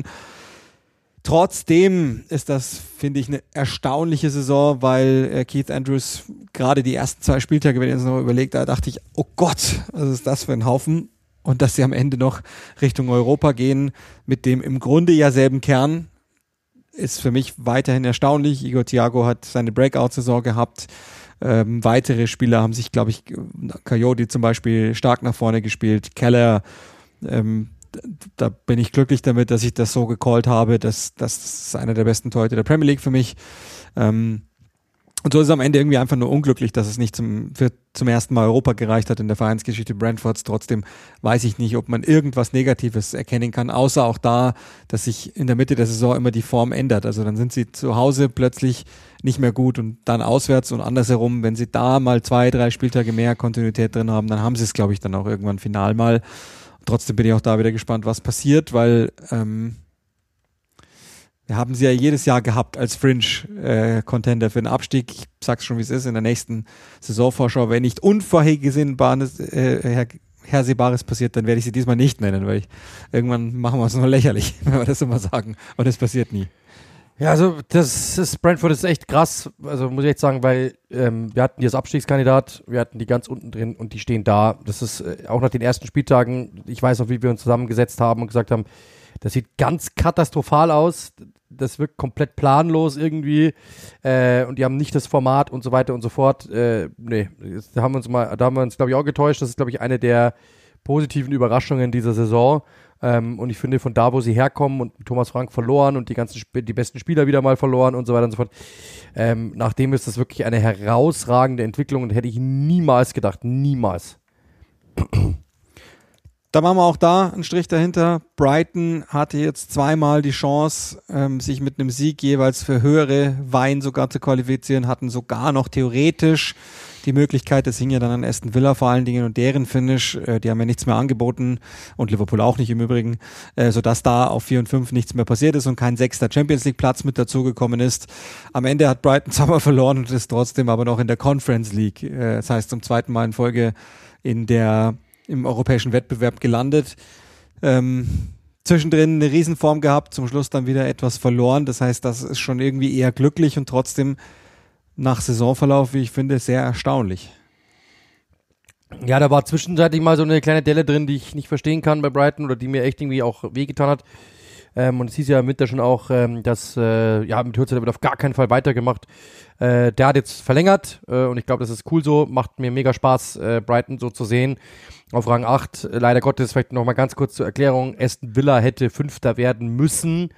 Trotzdem ist das, finde ich, eine erstaunliche Saison, weil äh, Keith Andrews gerade die ersten zwei Spieltage, wenn ihr es noch überlegt, da dachte ich, oh Gott, was ist das für ein Haufen? Und dass sie am Ende noch Richtung Europa gehen, mit dem im Grunde ja selben Kern, ist für mich weiterhin erstaunlich. Igor Thiago hat seine Breakout-Saison gehabt. Ähm, weitere Spieler haben sich, glaube ich, Coyote zum Beispiel stark nach vorne gespielt. Keller, ähm, da bin ich glücklich damit, dass ich das so gecallt habe. Das, das ist einer der besten Torhüter der Premier League für mich. Ähm, und so ist es am Ende irgendwie einfach nur unglücklich, dass es nicht zum, für, zum ersten Mal Europa gereicht hat in der Vereinsgeschichte Brentfords. Trotzdem weiß ich nicht, ob man irgendwas Negatives erkennen kann, außer auch da, dass sich in der Mitte der Saison immer die Form ändert. Also dann sind sie zu Hause plötzlich nicht mehr gut und dann auswärts und andersherum. Wenn sie da mal zwei, drei Spieltage mehr Kontinuität drin haben, dann haben sie es, glaube ich, dann auch irgendwann final mal. Trotzdem bin ich auch da wieder gespannt, was passiert, weil ähm, wir haben sie ja jedes Jahr gehabt als Fringe-Contender äh, für den Abstieg. Ich sag's schon, wie es ist, in der nächsten Saisonvorschau. Wenn nicht Unvorhergesehenes, äh, her- Hersehbares passiert, dann werde ich sie diesmal nicht nennen, weil ich, irgendwann machen wir es nur lächerlich, wenn wir das immer sagen. Und es passiert nie. Ja, also das ist, Brentford ist echt krass, also muss ich echt sagen, weil ähm, wir hatten die als Abstiegskandidat, wir hatten die ganz unten drin und die stehen da. Das ist äh, auch nach den ersten Spieltagen, ich weiß noch, wie wir uns zusammengesetzt haben und gesagt haben, das sieht ganz katastrophal aus, das wirkt komplett planlos irgendwie äh, und die haben nicht das Format und so weiter und so fort. Äh, nee, da haben wir uns mal, da haben wir uns, glaube ich, auch getäuscht. Das ist, glaube ich, eine der positiven Überraschungen dieser Saison. Ähm, und ich finde, von da, wo sie herkommen und Thomas Frank verloren und die ganzen Sp- die besten Spieler wieder mal verloren und so weiter und so fort, ähm, nachdem ist das wirklich eine herausragende Entwicklung und hätte ich niemals gedacht, niemals. Da machen wir auch da einen Strich dahinter. Brighton hatte jetzt zweimal die Chance, ähm, sich mit einem Sieg jeweils für höhere Wein sogar zu qualifizieren, hatten sogar noch theoretisch die Möglichkeit, das hing ja dann an Aston Villa vor allen Dingen und deren Finish, äh, die haben ja nichts mehr angeboten und Liverpool auch nicht im Übrigen, äh, sodass da auf vier und fünf nichts mehr passiert ist und kein sechster Champions League Platz mit dazugekommen ist. Am Ende hat Brighton zwar verloren und ist trotzdem aber noch in der Conference League, äh, das heißt zum zweiten Mal in Folge in der im europäischen Wettbewerb gelandet. Ähm, zwischendrin eine Riesenform gehabt, zum Schluss dann wieder etwas verloren. Das heißt, das ist schon irgendwie eher glücklich und trotzdem nach Saisonverlauf, wie ich finde, sehr erstaunlich. Ja, da war zwischenzeitlich mal so eine kleine Delle drin, die ich nicht verstehen kann bei Brighton oder die mir echt irgendwie auch wehgetan hat. Ähm, und es hieß ja im Winter schon auch, ähm, dass äh, ja, mit Hürze, der wird auf gar keinen Fall weitergemacht. Äh, der hat jetzt verlängert äh, und ich glaube, das ist cool so. Macht mir mega Spaß, äh, Brighton so zu sehen. Auf Rang acht, äh, leider Gottes, vielleicht nochmal ganz kurz zur Erklärung, Aston Villa hätte Fünfter werden müssen,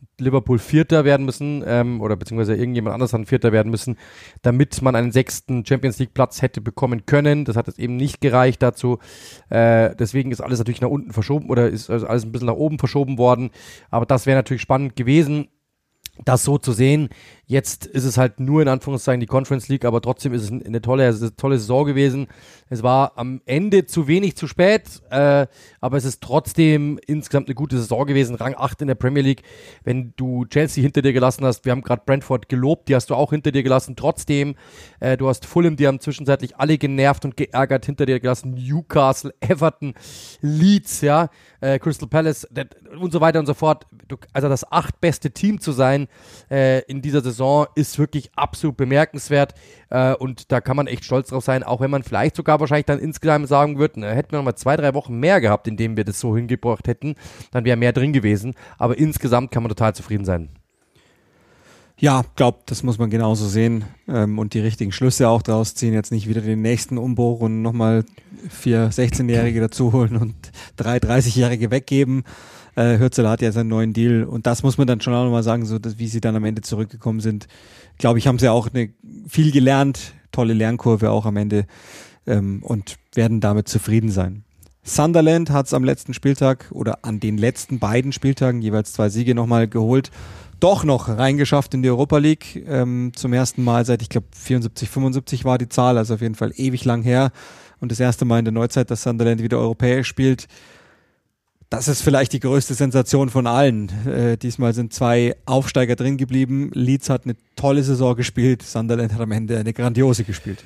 Liverpool Vierter werden müssen, ähm, oder beziehungsweise irgendjemand anders dann Vierter werden müssen, damit man einen sechsten Champions League Platz hätte bekommen können. Das hat jetzt eben nicht gereicht dazu. Äh, deswegen ist alles natürlich nach unten verschoben oder ist also alles ein bisschen nach oben verschoben worden. Aber das wäre natürlich spannend gewesen, das so zu sehen. Jetzt ist es halt nur in Anführungszeichen die Conference League, aber trotzdem ist es eine tolle, es ist eine tolle Saison gewesen. Es war am Ende zu wenig, zu spät, äh, aber es ist trotzdem insgesamt eine gute Saison gewesen. Rang acht in der Premier League. Wenn du Chelsea hinter dir gelassen hast, wir haben gerade Brentford gelobt, die hast du auch hinter dir gelassen. Trotzdem, äh, du hast Fulham, die haben zwischenzeitlich alle genervt und geärgert hinter dir gelassen. Newcastle, Everton, Leeds, ja, äh, Crystal Palace das, und so weiter und so fort. Du, also das achtbeste Team zu sein äh, in dieser Saison ist wirklich absolut bemerkenswert äh, und da kann man echt stolz drauf sein, auch wenn man vielleicht sogar wahrscheinlich dann insgesamt sagen würde, na, hätten wir noch mal zwei, drei Wochen mehr gehabt, in denen wir das so hingebracht hätten, dann wäre mehr drin gewesen, aber insgesamt kann man total zufrieden sein. Ja, glaube, das muss man genauso sehen ähm, und die richtigen Schlüsse auch daraus ziehen, jetzt nicht wieder den nächsten Umbruch und nochmal vier sechzehnjährige dazu holen und drei dreißigjährige weggeben. Äh, Hürzeler hat ja seinen neuen Deal und das muss man dann schon auch nochmal sagen, so dass, wie sie dann am Ende zurückgekommen sind. Glaube ich, haben sie auch eine, viel gelernt, tolle Lernkurve auch am Ende ähm, und werden damit zufrieden sein. Sunderland hat es am letzten Spieltag oder an den letzten beiden Spieltagen jeweils zwei Siege nochmal geholt, doch noch reingeschafft in die Europa League, ähm, zum ersten Mal seit, ich glaube, vierundsiebzig, fünfundsiebzig war die Zahl, also auf jeden Fall ewig lang her und das erste Mal in der Neuzeit, dass Sunderland wieder europäisch spielt. Das ist vielleicht die größte Sensation von allen. Äh, diesmal sind zwei Aufsteiger drin geblieben. Leeds hat eine tolle Saison gespielt. Sunderland hat am Ende eine grandiose gespielt.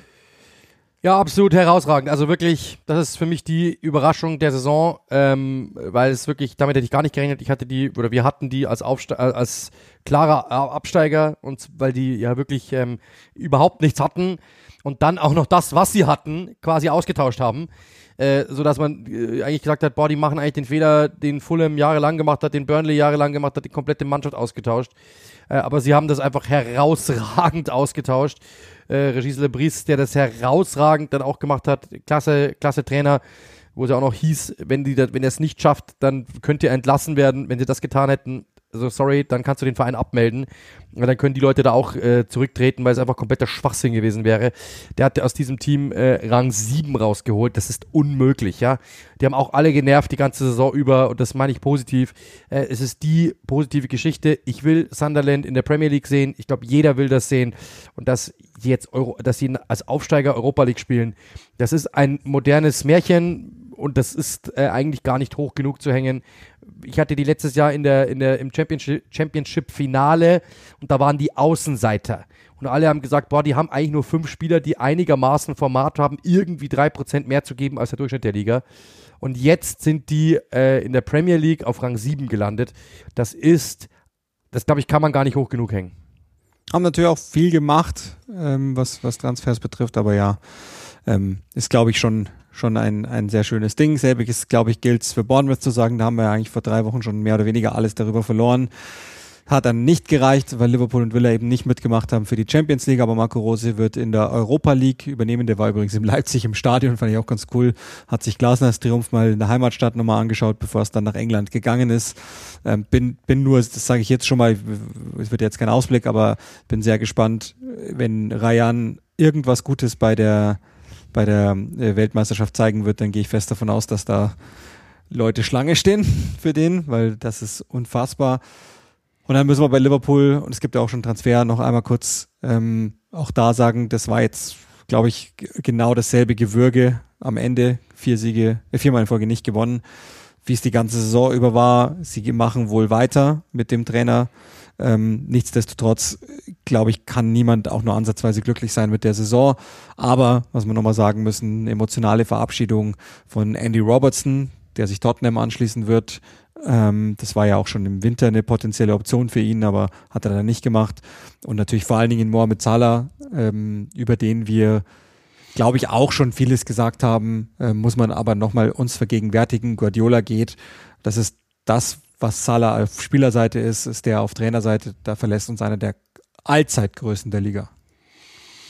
Ja, absolut herausragend. Also wirklich, das ist für mich die Überraschung der Saison, ähm, weil es wirklich, damit hätte ich gar nicht gerechnet. Ich hatte die, oder wir hatten die als, Aufste- als klarer Absteiger, und weil die ja wirklich ähm, überhaupt nichts hatten und dann auch noch das, was sie hatten, quasi ausgetauscht haben. Äh, so dass man äh, eigentlich gesagt hat, boah, die machen eigentlich den Fehler, den Fulham jahrelang gemacht hat, den Burnley jahrelang gemacht hat, die komplette Mannschaft ausgetauscht. Äh, aber sie haben das einfach herausragend ausgetauscht. Äh, Régis Le Bris, der das herausragend dann auch gemacht hat, klasse, klasse Trainer, wo es ja auch noch hieß, wenn die das, wenn er es nicht schafft, dann könnt ihr entlassen werden. Wenn sie das getan hätten, also sorry, dann kannst du den Verein abmelden. Und dann können die Leute da auch äh, zurücktreten, weil es einfach kompletter Schwachsinn gewesen wäre. Der hat aus diesem Team äh, Rang sieben rausgeholt. Das ist unmöglich, ja. Die haben auch alle genervt die ganze Saison über und das meine ich positiv. Äh, es ist die positive Geschichte. Ich will Sunderland in der Premier League sehen. Ich glaube, jeder will das sehen. Und dass sie jetzt Euro, dass sie als Aufsteiger Europa League spielen, das ist ein modernes Märchen und das ist äh, eigentlich gar nicht hoch genug zu hängen. Ich hatte die letztes Jahr in der, in der, im Championship, Championship-Finale und da waren die Außenseiter. Und alle haben gesagt, boah, die haben eigentlich nur fünf Spieler, die einigermaßen Format haben, irgendwie drei Prozent mehr zu geben als der Durchschnitt der Liga. Und jetzt sind die äh, in der Premier League auf Rang sieben gelandet. Das ist, das glaube ich, kann man gar nicht hoch genug hängen. Haben natürlich auch viel gemacht, ähm, was, was Transfers betrifft, aber ja, ähm, ist glaube ich schon schon ein, ein sehr schönes Ding. Selbiges, glaube ich, gilt es für Bournemouth zu sagen. Da haben wir ja eigentlich vor drei Wochen schon mehr oder weniger alles darüber verloren. Hat dann nicht gereicht, weil Liverpool und Villa eben nicht mitgemacht haben für die Champions League. Aber Marco Rose wird in der Europa League übernehmen. Der war übrigens in Leipzig im Stadion, fand ich auch ganz cool. Hat sich Glasners Triumph mal in der Heimatstadt nochmal angeschaut, bevor es dann nach England gegangen ist. Ähm, bin, bin nur, das sage ich jetzt schon mal, es wird jetzt kein Ausblick, aber bin sehr gespannt, wenn Rayan irgendwas Gutes bei der bei der Weltmeisterschaft zeigen wird, dann gehe ich fest davon aus, dass da Leute Schlange stehen für den, weil das ist unfassbar. Und dann müssen wir bei Liverpool, und es gibt ja auch schon Transfer, noch einmal kurz ähm, auch da sagen, das war jetzt, glaube ich, g- genau dasselbe Gewürge am Ende. Vier Siege, äh, viermal in Folge nicht gewonnen, wie es die ganze Saison über war. Sie machen wohl weiter mit dem Trainer. Ähm, nichtsdestotrotz, glaube ich, kann niemand auch nur ansatzweise glücklich sein mit der Saison. Aber, was wir nochmal sagen müssen, eine emotionale Verabschiedung von Andy Robertson, der sich Tottenham anschließen wird. Ähm, das war ja auch schon im Winter eine potenzielle Option für ihn, aber hat er dann nicht gemacht. Und natürlich vor allen Dingen Mohamed Salah, ähm, über den wir, glaube ich, auch schon vieles gesagt haben, äh, muss man aber nochmal uns vergegenwärtigen. Guardiola geht. Das ist das, was Salah auf Spielerseite ist, ist der auf Trainerseite, da verlässt uns einer der Allzeitgrößen der Liga.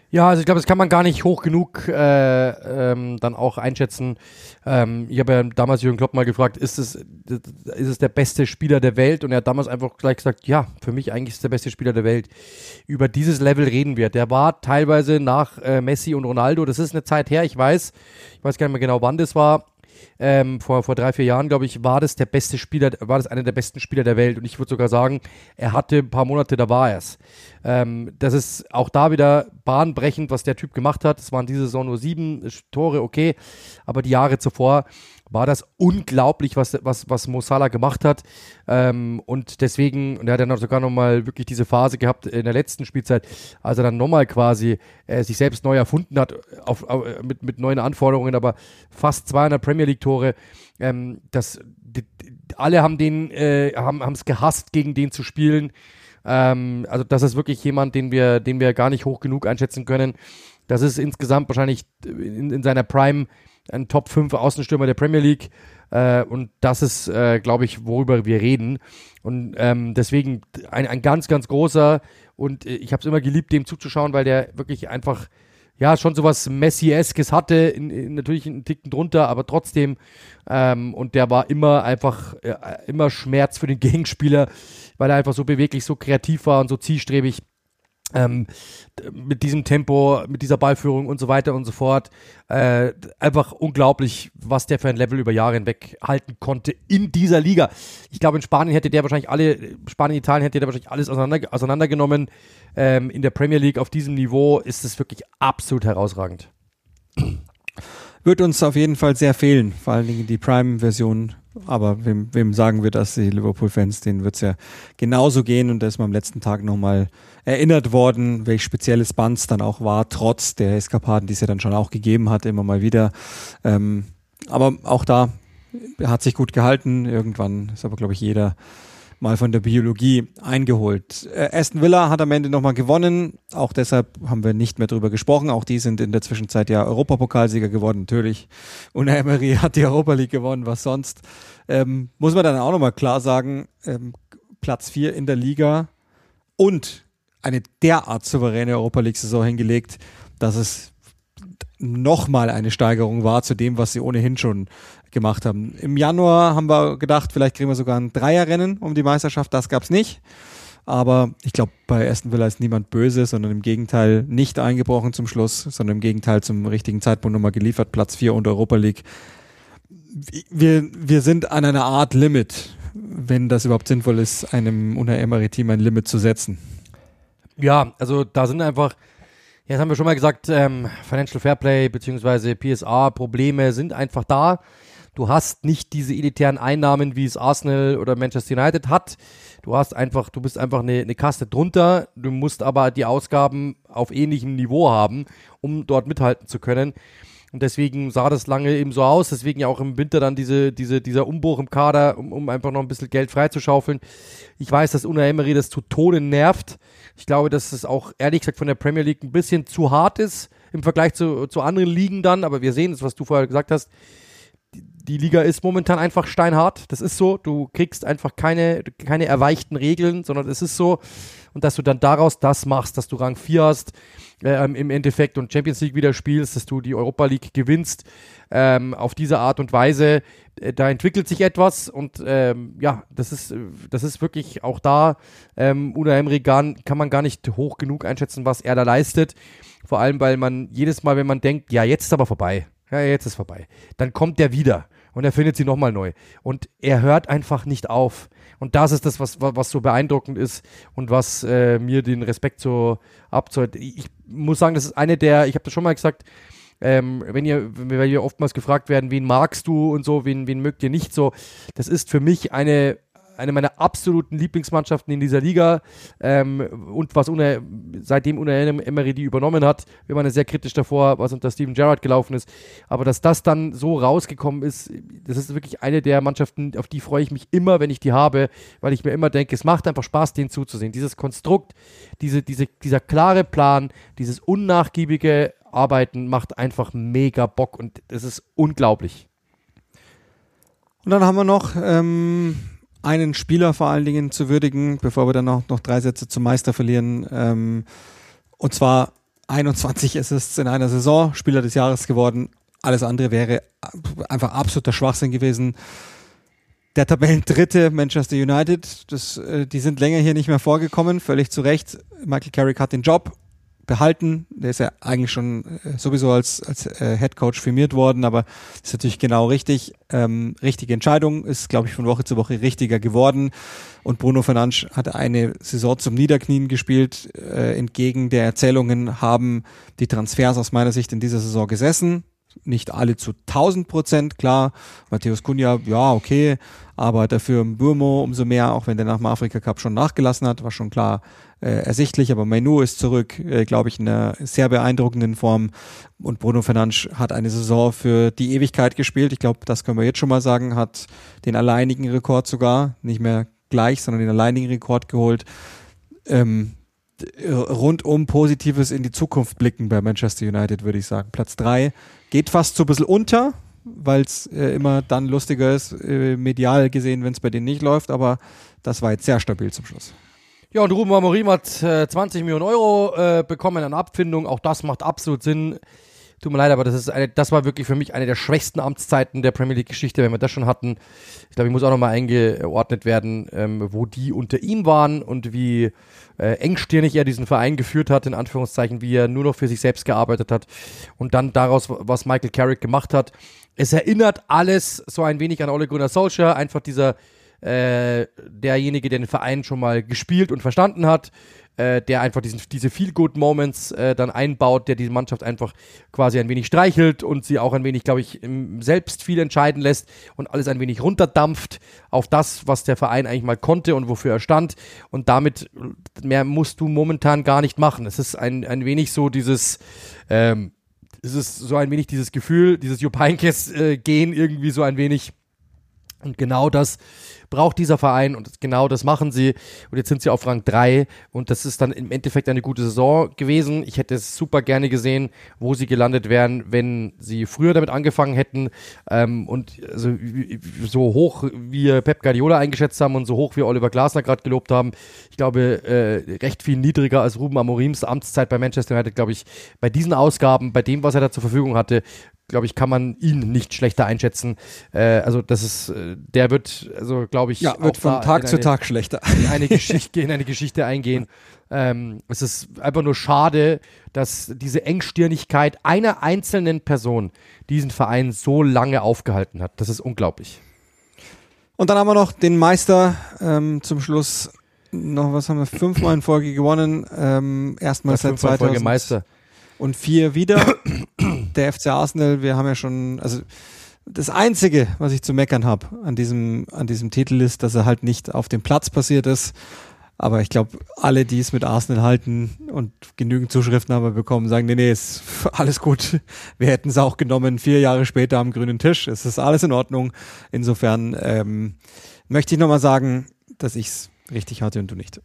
Ja, also ich glaube, das kann man gar nicht hoch genug äh, ähm, dann auch einschätzen. Ähm, ich habe ja damals Jürgen Klopp mal gefragt, ist es, ist es der beste Spieler der Welt? Und er hat damals einfach gleich gesagt, ja, für mich eigentlich ist es der beste Spieler der Welt. Über dieses Level reden wir. Der war teilweise nach äh, Messi und Ronaldo, das ist eine Zeit her, ich weiß, ich weiß gar nicht mehr genau, wann das war. Ähm, vor, vor drei, vier Jahren, glaube ich, war das der beste Spieler, war das einer der besten Spieler der Welt. Und ich würde sogar sagen, er hatte ein paar Monate, da war er es. Ähm, das ist auch da wieder bahnbrechend, was der Typ gemacht hat. Es waren diese Saison nur sieben Tore, okay. Aber die Jahre zuvor war das unglaublich, was, was, was Mo Salah gemacht hat. Ähm, und deswegen, und er hat dann sogar nochmal wirklich diese Phase gehabt in der letzten Spielzeit, als er dann nochmal quasi äh, sich selbst neu erfunden hat, auf, auf, mit, mit neuen Anforderungen, aber fast zweihundert Premier League Tore. Ähm, das, die, alle haben den, äh, haben es gehasst, gegen den zu spielen. Ähm, also das ist wirklich jemand, den wir, den wir gar nicht hoch genug einschätzen können. Das ist insgesamt wahrscheinlich in, in seiner Prime ein Top fünf Außenstürmer der Premier League. Äh, und das ist, äh, glaube ich, worüber wir reden. Und ähm, deswegen ein, ein ganz, ganz großer, und äh, ich habe es immer geliebt, dem zuzuschauen, weil der wirklich einfach, ja, schon sowas Messi-eskes hatte, in, in, natürlich einen Ticken drunter, aber trotzdem, ähm, und der war immer einfach, äh, immer Schmerz für den Gegenspieler, weil er einfach so beweglich, so kreativ war und so zielstrebig. Ähm, mit diesem Tempo, mit dieser Ballführung und so weiter und so fort. Äh, einfach unglaublich, was der für ein Level über Jahre hinweg halten konnte in dieser Liga. Ich glaube, in Spanien hätte der wahrscheinlich alle, Spanien, Italien hätte der wahrscheinlich alles auseinander, auseinandergenommen. Ähm, in der Premier League auf diesem Niveau ist es wirklich absolut herausragend. Wird uns auf jeden Fall sehr fehlen, vor allen Dingen die Prime-Version. Aber wem, wem sagen wir das? Die Liverpool-Fans, denen wird es ja genauso gehen. Und da ist man am letzten Tag nochmal erinnert worden, welch spezielles Band dann auch war, trotz der Eskapaden, die es ja dann schon auch gegeben hat, immer mal wieder. Ähm, aber auch da hat sich gut gehalten. Irgendwann ist aber, glaube ich, jeder mal von der Biologie eingeholt. Äh, Aston Villa hat am Ende nochmal gewonnen. Auch deshalb haben wir nicht mehr drüber gesprochen. Auch die sind in der Zwischenzeit ja Europapokalsieger geworden, natürlich. Unai Emery hat die Europa League gewonnen, was sonst. Ähm, muss man dann auch nochmal klar sagen, ähm, Platz vier in der Liga und eine derart souveräne Europa League-Saison hingelegt, dass es nochmal eine Steigerung war zu dem, was sie ohnehin schon gemacht haben. Im Januar haben wir gedacht, vielleicht kriegen wir sogar ein Dreierrennen um die Meisterschaft. Das gab es nicht. Aber ich glaube, bei Aston Villa ist niemand böse, sondern im Gegenteil nicht eingebrochen zum Schluss, sondern im Gegenteil zum richtigen Zeitpunkt nochmal geliefert. Platz vier und Europa League. Wir, wir sind an einer Art Limit, wenn das überhaupt sinnvoll ist, einem Unai Emery-Team ein Limit zu setzen. Ja, also da sind einfach, ja, das haben wir schon mal gesagt, ähm, Financial Fairplay bzw. P S A-Probleme sind einfach da. Du hast nicht diese elitären Einnahmen, wie es Arsenal oder Manchester United hat. Du hast einfach, du bist einfach eine, eine Kaste drunter. Du musst aber die Ausgaben auf ähnlichem Niveau haben, um dort mithalten zu können. Und deswegen sah das lange eben so aus. Deswegen ja auch im Winter dann diese, diese, dieser Umbruch im Kader, um, um einfach noch ein bisschen Geld freizuschaufeln. Ich weiß, dass Unai Emery das zu Tode nervt. Ich glaube, dass es auch ehrlich gesagt von der Premier League ein bisschen zu hart ist im Vergleich zu, zu anderen Ligen dann. Aber wir sehen es, was du vorher gesagt hast. Die, die Liga ist momentan einfach steinhart. Das ist so. Du kriegst einfach keine, keine erweichten Regeln, sondern es ist so. Und dass du dann daraus das machst, dass du Rang vier hast, Ähm, im Endeffekt und Champions League wieder spielst, dass du die Europa League gewinnst, ähm, auf diese Art und Weise, äh, da entwickelt sich etwas und ähm, ja, das ist, das ist wirklich auch da, ähm, Unai Emery kann man gar nicht hoch genug einschätzen, was er da leistet, vor allem, weil man jedes Mal, wenn man denkt, ja, jetzt ist aber vorbei, ja, jetzt ist vorbei, dann kommt der wieder und er findet sie nochmal neu und er hört einfach nicht auf. Und das ist das, was, was so beeindruckend ist und was äh, mir den Respekt so abzollt. Ich muss sagen, das ist eine der, ich habe das schon mal gesagt, ähm, wenn ihr, wenn wir oftmals gefragt werden, wen magst du und so, wen, wen mögt ihr nicht so, das ist für mich eine, eine meiner absoluten Lieblingsmannschaften in dieser Liga ähm, und was Unai, seitdem Unai Emery die übernommen hat, wir waren ja sehr kritisch davor, was unter Steven Gerrard gelaufen ist, aber dass das dann so rausgekommen ist, das ist wirklich eine der Mannschaften, auf die freue ich mich immer, wenn ich die habe, weil ich mir immer denke, es macht einfach Spaß, denen zuzusehen. Dieses Konstrukt, diese, diese, dieser klare Plan, dieses unnachgiebige Arbeiten macht einfach mega Bock und es ist unglaublich. Und dann haben wir noch ähm einen Spieler vor allen Dingen zu würdigen, bevor wir dann noch, noch drei Sätze zum Meister verlieren. Ähm, und zwar einundzwanzig Assists in einer Saison, Spieler des Jahres geworden. Alles andere wäre einfach absoluter Schwachsinn gewesen. Der Tabellendritte Manchester United, das, äh, die sind länger hier nicht mehr vorgekommen, völlig zu Recht. Michael Carrick hat den Job behalten. Der ist ja eigentlich schon äh, sowieso als, als äh, Headcoach firmiert worden, aber ist natürlich genau richtig. Ähm, richtige Entscheidung, ist, glaube ich, von Woche zu Woche richtiger geworden. Und Bruno Fernandes hat eine Saison zum Niederknien gespielt. Äh, entgegen der Erzählungen haben die Transfers aus meiner Sicht in dieser Saison gesessen. Nicht alle zu tausend Prozent, klar. Matthäus Cunha, ja, okay. Aber dafür Mbeumo umso mehr, auch wenn der nach dem Afrika Cup schon nachgelassen hat, war schon klar äh, ersichtlich. Aber Mainoo ist zurück, äh, glaube ich, in einer sehr beeindruckenden Form. Und Bruno Fernandes hat eine Saison für die Ewigkeit gespielt. Ich glaube, das können wir jetzt schon mal sagen. Hat den alleinigen Rekord sogar, nicht mehr gleich, sondern den alleinigen Rekord geholt. Ähm, rundum Positives in die Zukunft blicken bei Manchester United, würde ich sagen. Platz drei geht fast so ein bisschen unter, weil es äh, immer dann lustiger ist, äh, medial gesehen, wenn es bei denen nicht läuft, aber das war jetzt sehr stabil zum Schluss. Ja, und Ruben Amorim hat äh, zwanzig Millionen Euro äh, bekommen an Abfindung, auch das macht absolut Sinn. Tut mir leid, aber das ist eine, das war wirklich für mich eine der schwächsten Amtszeiten der Premier League-Geschichte, wenn wir das schon hatten. Ich glaube, ich muss auch nochmal eingeordnet werden, ähm, wo die unter ihm waren und wie äh, engstirnig er diesen Verein geführt hat, in Anführungszeichen, wie er nur noch für sich selbst gearbeitet hat und dann daraus, was Michael Carrick gemacht hat. Es erinnert alles so ein wenig an Ole Gunnar Solskjaer, einfach dieser äh, derjenige, der den Verein schon mal gespielt und verstanden hat, äh, der einfach diesen, diese Feel-Good-Moments äh, dann einbaut, der die Mannschaft einfach quasi ein wenig streichelt und sie auch ein wenig, glaube ich, im, selbst viel entscheiden lässt und alles ein wenig runterdampft auf das, was der Verein eigentlich mal konnte und wofür er stand, und damit mehr musst du momentan gar nicht machen. Es ist ein, ein wenig so dieses ähm, es ist so ein wenig dieses Gefühl, dieses Jupp Heynckes äh, gehen irgendwie so ein wenig, und genau das braucht dieser Verein und genau das machen sie, und jetzt sind sie auf Rang drei und das ist dann im Endeffekt eine gute Saison gewesen. Ich hätte es super gerne gesehen, wo sie gelandet wären, wenn sie früher damit angefangen hätten, ähm, und also, so hoch wie Pep Guardiola eingeschätzt haben und so hoch wie Oliver Glasner gerade gelobt haben, ich glaube äh, recht viel niedriger als Ruben Amorims Amtszeit bei Manchester United, glaube ich, bei diesen Ausgaben, bei dem, was er da zur Verfügung hatte, glaube ich, kann man ihn nicht schlechter einschätzen. Äh, also das ist, äh, der wird, also glaube ich, ja, wird von Tag eine, zu Tag schlechter. In eine Geschichte, in eine Geschichte eingehen. Ähm, es ist einfach nur schade, dass diese Engstirnigkeit einer einzelnen Person diesen Verein so lange aufgehalten hat. Das ist unglaublich. Und dann haben wir noch den Meister ähm, zum Schluss. Noch, was haben wir? Fünfmal in Folge gewonnen. Ähm, erstmal seit fünfmal Folge Meister. Und vier wieder. Der F C Arsenal, wir haben ja schon, also das Einzige, was ich zu meckern habe an diesem, an diesem Titel ist, dass er halt nicht auf dem Platz passiert ist. Aber ich glaube, alle, die es mit Arsenal halten und genügend Zuschriften haben wir bekommen, sagen, nee, nee, ist alles gut. Wir hätten es auch genommen, vier Jahre später am grünen Tisch. Es ist alles in Ordnung. Insofern ähm, möchte ich nochmal sagen, dass ich es richtig hatte und du nicht.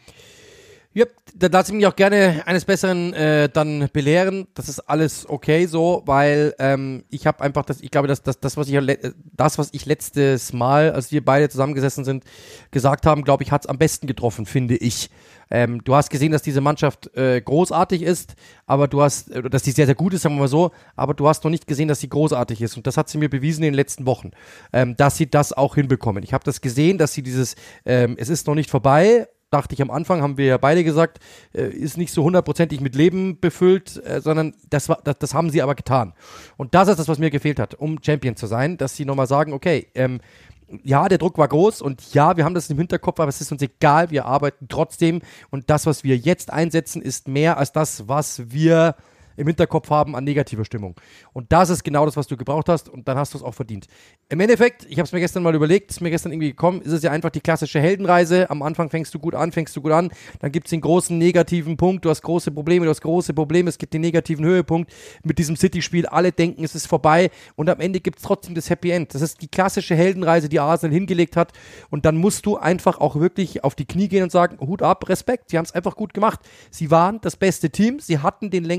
Ja, da lasse ich mich auch gerne eines Besseren äh, dann belehren. Das ist alles okay so, weil ähm, ich habe einfach das, ich glaube, dass das, das, was ich das, was ich letztes Mal, als wir beide zusammengesessen sind, gesagt haben, glaube ich, hat es am besten getroffen, finde ich. Ähm, du hast gesehen, dass diese Mannschaft äh, großartig ist, aber du hast, äh, dass die sehr, sehr gut ist, sagen wir mal so, aber du hast noch nicht gesehen, dass sie großartig ist, und das hat sie mir bewiesen in den letzten Wochen, ähm, dass sie das auch hinbekommen. Ich habe das gesehen, dass sie dieses, ähm, es ist noch nicht vorbei, dachte ich am Anfang, haben wir ja beide gesagt, äh, ist nicht so hundertprozentig mit Leben befüllt, äh, sondern das, war, das, das haben sie aber getan. Und das ist das, was mir gefehlt hat, um Champion zu sein, dass sie nochmal sagen, okay, ähm, ja, der Druck war groß und ja, wir haben das im Hinterkopf, aber es ist uns egal, wir arbeiten trotzdem, und das, was wir jetzt einsetzen, ist mehr als das, was wir im Hinterkopf haben an negativer Stimmung. Und das ist genau das, was du gebraucht hast, und dann hast du es auch verdient. Im Endeffekt, ich habe es mir gestern mal überlegt, ist mir gestern irgendwie gekommen, ist es ja einfach die klassische Heldenreise. Am Anfang fängst du gut an, fängst du gut an, dann gibt es den großen negativen Punkt, du hast große Probleme, du hast große Probleme, es gibt den negativen Höhepunkt mit diesem City-Spiel, alle denken, es ist vorbei, und am Ende gibt es trotzdem das Happy End. Das ist die klassische Heldenreise, die Arsenal hingelegt hat, und dann musst du einfach auch wirklich auf die Knie gehen und sagen, Hut ab, Respekt, sie haben es einfach gut gemacht. Sie waren das beste Team, sie hatten den längsten Atem,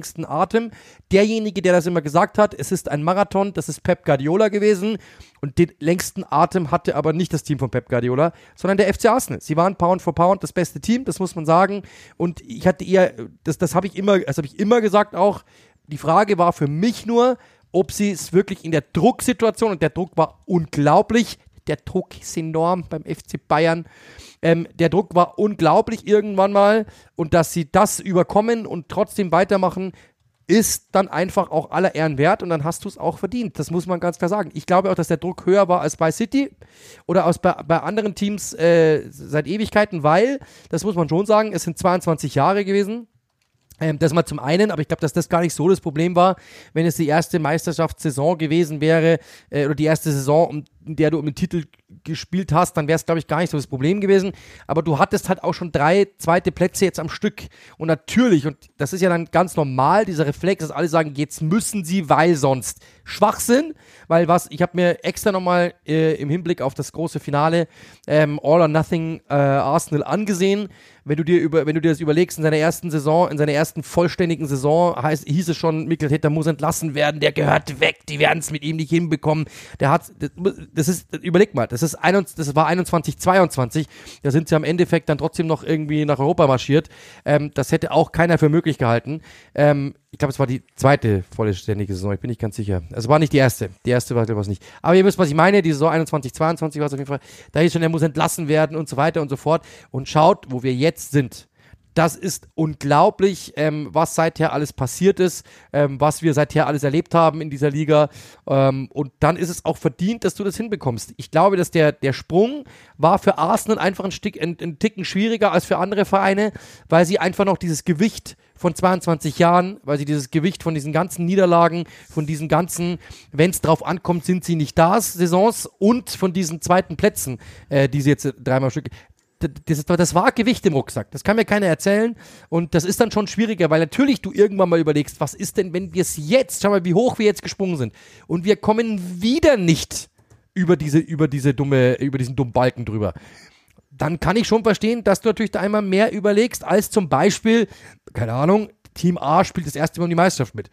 Atem. Derjenige, der das immer gesagt hat, es ist ein Marathon, das ist Pep Guardiola gewesen. Und den längsten Atem hatte aber nicht das Team von Pep Guardiola, sondern der F C Arsenal. Sie waren Pound for Pound das beste Team, das muss man sagen. Und ich hatte eher, das, das habe ich immer, das habe ich immer gesagt auch, die Frage war für mich nur, ob sie es wirklich in der Drucksituation, und der Druck war unglaublich, der Druck ist enorm beim F C Bayern, ähm, der Druck war unglaublich irgendwann mal, und dass sie das überkommen und trotzdem weitermachen, ist dann einfach auch aller Ehren wert, und dann hast du es auch verdient. Das muss man ganz klar sagen. Ich glaube auch, dass der Druck höher war als bei City oder als bei, bei anderen Teams äh, seit Ewigkeiten, weil, das muss man schon sagen, es sind zweiundzwanzig Jahre gewesen. Ähm, das mal zum einen, aber ich glaube, dass das gar nicht so das Problem war, wenn es die erste Meisterschaftssaison gewesen wäre, äh, oder die erste Saison, in der du um den Titel gespielt hast, dann wäre es, glaube ich, gar nicht so das Problem gewesen. Aber du hattest halt auch schon drei zweite Plätze jetzt am Stück. Und natürlich, und das ist ja dann ganz normal, dieser Reflex, dass alle sagen, jetzt müssen sie, weil sonst. Schwachsinn, weil was, ich habe mir extra nochmal äh, im Hinblick auf das große Finale ähm, All or Nothing äh, Arsenal angesehen. Wenn du dir über, wenn du dir das überlegst, in seiner ersten Saison, in seiner ersten vollständigen Saison heißt, hieß es schon, Mikel Arteta muss entlassen werden, der gehört weg, die werden es mit ihm nicht hinbekommen. Der hat, das, das ist, überleg mal, das ist einundzwanzig, das war einundzwanzig, zweiundzwanzig, da sind sie am Endeffekt dann trotzdem noch irgendwie nach Europa marschiert. Ähm, das hätte auch keiner für möglich gehalten. Ähm, ich glaube, es war die zweite vollständige Saison, ich bin nicht ganz sicher. Es war nicht die erste, die erste war, glaube ich, nicht. Aber ihr wisst, was ich meine, die Saison einundzwanzig, zweiundzwanzig war es auf jeden Fall, da hieß schon, er muss entlassen werden und so weiter und so fort. Und schaut, wo wir jetzt sind. Das ist unglaublich, ähm, was seither alles passiert ist, ähm, was wir seither alles erlebt haben in dieser Liga. Ähm, und dann ist es auch verdient, dass du das hinbekommst. Ich glaube, dass der, der Sprung war für Arsenal einfach ein, Stück, ein, ein Ticken schwieriger als für andere Vereine, weil sie einfach noch dieses Gewicht von zweiundzwanzig Jahren, weil sie dieses Gewicht von diesen ganzen Niederlagen, von diesen ganzen, wenn es drauf ankommt, sind sie nicht da, Saisons, und von diesen zweiten Plätzen, äh, die sie jetzt dreimal Stück, das, das war Gewicht im Rucksack, das kann mir keiner erzählen, und das ist dann schon schwieriger, weil natürlich du irgendwann mal überlegst, was ist denn, wenn wir es jetzt, schau mal, wie hoch wir jetzt gesprungen sind, und wir kommen wieder nicht über diese, über diese dumme, über diesen dummen Balken drüber. Dann kann ich schon verstehen, dass du natürlich da einmal mehr überlegst, als zum Beispiel, keine Ahnung, Team A spielt das erste Mal um die Meisterschaft mit.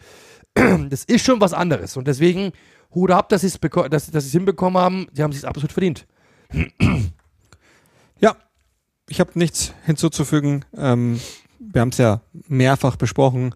Das ist schon was anderes, und deswegen Hut ab, dass sie es beko- dass, dass es hinbekommen haben. Sie haben es sich absolut verdient. Ja, ich habe nichts hinzuzufügen. Ähm, wir haben es ja mehrfach besprochen.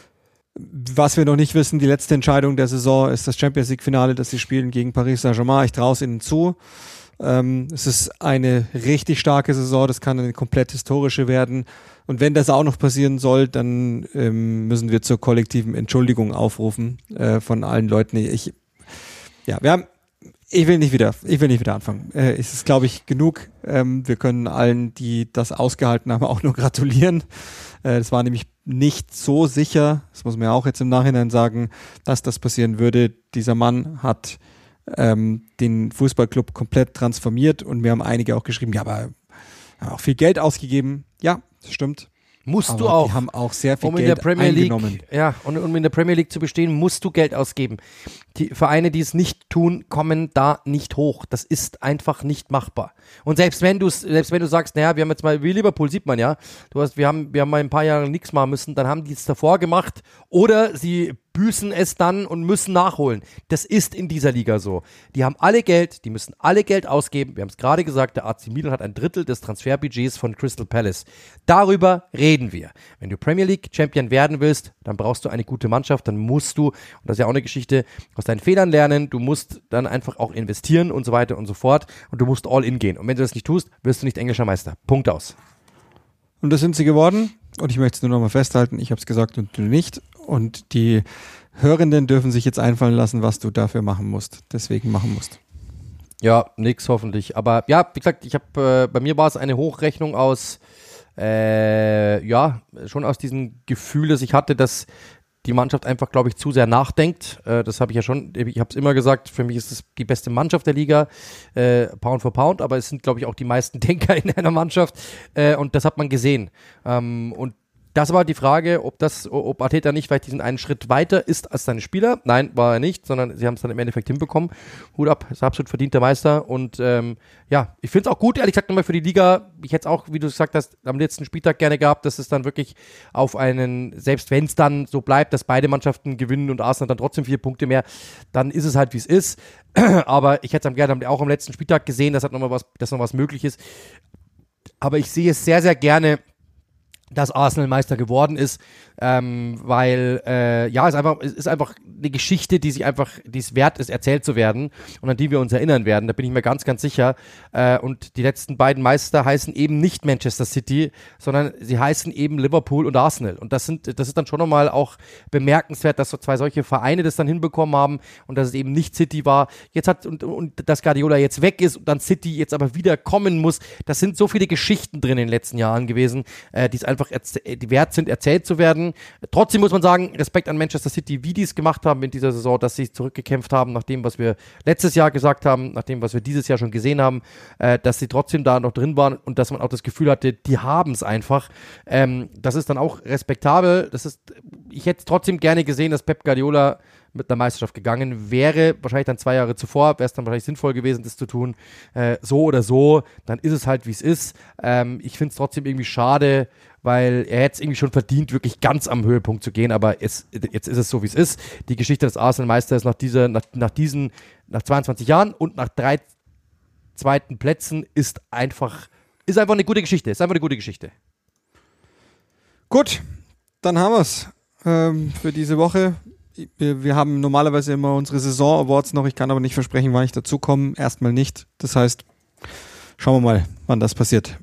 Was wir noch nicht wissen, die letzte Entscheidung der Saison ist das Champions League-Finale, das sie spielen gegen Paris Saint-Germain. Ich traue es ihnen zu. Ähm, es ist eine richtig starke Saison, das kann eine komplett historische werden. Und wenn das auch noch passieren soll, dann ähm, müssen wir zur kollektiven Entschuldigung aufrufen äh, von allen Leuten. Ich, ja, wir haben, ich will nicht wieder, ich will nicht wieder anfangen. Äh, es ist, glaube ich, genug. Ähm, wir können allen, die das ausgehalten haben, auch nur gratulieren. Äh, das war nämlich nicht so sicher, das muss man ja auch jetzt im Nachhinein sagen, dass das passieren würde. Dieser Mann hat ähm, den Fußballclub komplett transformiert, und wir haben einige auch geschrieben, ja, aber auch viel Geld ausgegeben. Ja, das stimmt. Musst aber du auch. Die haben auch sehr viel um in Geld der Premier eingenommen. League, ja, und um in der Premier League zu bestehen, musst du Geld ausgeben. Die Vereine, die es nicht tun, kommen da nicht hoch. Das ist einfach nicht machbar. Und selbst wenn du selbst wenn du sagst, naja, wir haben jetzt mal, wie Liverpool sieht man ja, du hast, wir haben, wir haben mal ein paar Jahre nichts machen müssen, dann haben die es davor gemacht, oder sie büßen es dann und müssen nachholen. Das ist in dieser Liga so. Die haben alle Geld, die müssen alle Geld ausgeben. Wir haben es gerade gesagt, der A C Milan hat ein Drittel des Transferbudgets von Crystal Palace. Darüber reden wir. Wenn du Premier League Champion werden willst, dann brauchst du eine gute Mannschaft, dann musst du, und das ist ja auch eine Geschichte, aus deinen Fehlern lernen, du musst dann einfach auch investieren und so weiter und so fort, und du musst all in gehen. Und wenn du das nicht tust, wirst du nicht englischer Meister. Punkt aus. Und das sind sie geworden. Und ich möchte es nur noch mal festhalten, ich habe es gesagt und du nicht. Und die Hörenden dürfen sich jetzt einfallen lassen, was du dafür machen musst. Deswegen machen musst. Ja, nix hoffentlich. Aber ja, wie gesagt, ich habe, äh, bei mir war es eine Hochrechnung aus, äh, ja, schon aus diesem Gefühl, das ich hatte, dass die Mannschaft einfach, glaube ich, zu sehr nachdenkt. Äh, das habe ich ja schon, ich habe es immer gesagt, für mich ist es die beste Mannschaft der Liga, äh, Pound for Pound, aber es sind, glaube ich, auch die meisten Denker in einer Mannschaft, äh, und das hat man gesehen. Ähm, und Das war die Frage, ob das, ob Arteta nicht vielleicht diesen einen Schritt weiter ist als seine Spieler. Nein, war er nicht, sondern sie haben es dann im Endeffekt hinbekommen. Hut ab, ist absolut verdienter Meister. Und ähm, ja, ich finde es auch gut, ehrlich gesagt, nochmal für die Liga. Ich hätte es auch, wie du gesagt hast, am letzten Spieltag gerne gehabt, dass es dann wirklich auf einen, selbst wenn es dann so bleibt, dass beide Mannschaften gewinnen und Arsenal dann trotzdem vier Punkte mehr, dann ist es halt, wie es ist. Aber ich hätte es gerne auch am letzten Spieltag gesehen, dass halt nochmal was, dass noch was möglich ist. Aber ich sehe es sehr, sehr gerne, dass Arsenal Meister geworden ist, ähm, weil äh, ja, es ist einfach, es ist einfach eine Geschichte, die sich einfach, die es wert ist, erzählt zu werden und an die wir uns erinnern werden. Da bin ich mir ganz, ganz sicher. Äh, und die letzten beiden Meister heißen eben nicht Manchester City, sondern sie heißen eben Liverpool und Arsenal. Und das sind, das ist dann schon nochmal auch bemerkenswert, dass so zwei solche Vereine das dann hinbekommen haben und dass es eben nicht City war. Jetzt hat und, und dass Guardiola jetzt weg ist und dann City jetzt aber wieder kommen muss. Das sind so viele Geschichten drin in den letzten Jahren gewesen, äh, die es einfach erz- die wert sind, erzählt zu werden. Trotzdem muss man sagen, Respekt an Manchester City, wie die es gemacht haben in dieser Saison, dass sie zurückgekämpft haben nach dem, was wir letztes Jahr gesagt haben, nach dem, was wir dieses Jahr schon gesehen haben, äh, dass sie trotzdem da noch drin waren und dass man auch das Gefühl hatte, die haben es einfach. Ähm, das ist dann auch respektabel. Das ist, ich hätte trotzdem gerne gesehen, dass Pep Guardiola mit einer Meisterschaft gegangen wäre, wahrscheinlich dann zwei Jahre zuvor, wäre es dann wahrscheinlich sinnvoll gewesen, das zu tun. Äh, so oder so, dann ist es halt, wie es ist. Ähm, ich finde es trotzdem irgendwie schade, weil er hätte es irgendwie schon verdient, wirklich ganz am Höhepunkt zu gehen, aber es, jetzt ist es so, wie es ist. Die Geschichte des Arsenal-Meisters nach, dieser, nach, nach diesen, nach zweiundzwanzig Jahren und nach drei zweiten Plätzen ist einfach, ist einfach eine gute Geschichte, ist einfach eine gute Geschichte. Gut, dann haben wir es ähm, für diese Woche. Wir, wir haben normalerweise immer unsere Saison-Awards noch, ich kann aber nicht versprechen, wann ich dazukomme. Erstmal nicht. Das heißt, schauen wir mal, wann das passiert.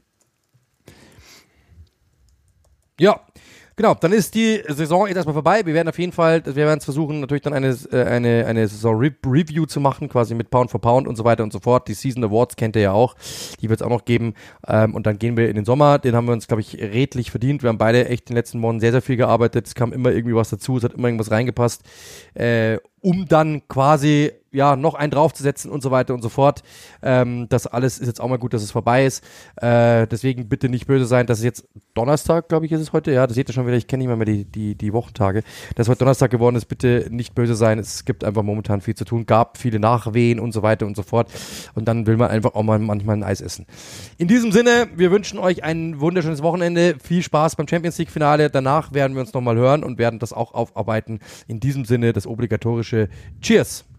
Ja, genau, dann ist die Saison jetzt erstmal vorbei. Wir werden auf jeden Fall, wir werden es versuchen, natürlich dann eine, eine, eine Saison-Review zu machen, quasi mit Pound for Pound und so weiter und so fort. Die Season Awards kennt ihr ja auch, die wird es auch noch geben. Ähm, und dann gehen wir in den Sommer, den haben wir uns, glaube ich, redlich verdient. Wir haben beide echt in den letzten Monaten sehr, sehr viel gearbeitet. Es kam immer irgendwie was dazu, es hat immer irgendwas reingepasst, äh, um dann quasi ja, noch einen draufzusetzen und so weiter und so fort. Ähm, das alles ist jetzt auch mal gut, dass es vorbei ist. Äh, deswegen bitte nicht böse sein, dass es jetzt Donnerstag, glaube ich, ist es heute. Ja, das seht ihr schon wieder, ich kenne nicht mehr, mehr die, die, die Wochentage. Dass heute Donnerstag geworden ist, bitte nicht böse sein. Es gibt einfach momentan viel zu tun, gab viele Nachwehen und so weiter und so fort. Und dann will man einfach auch mal manchmal ein Eis essen. In diesem Sinne, wir wünschen euch ein wunderschönes Wochenende. Viel Spaß beim Champions League Finale. Danach werden wir uns nochmal hören und werden das auch aufarbeiten. In diesem Sinne das obligatorische Cheers!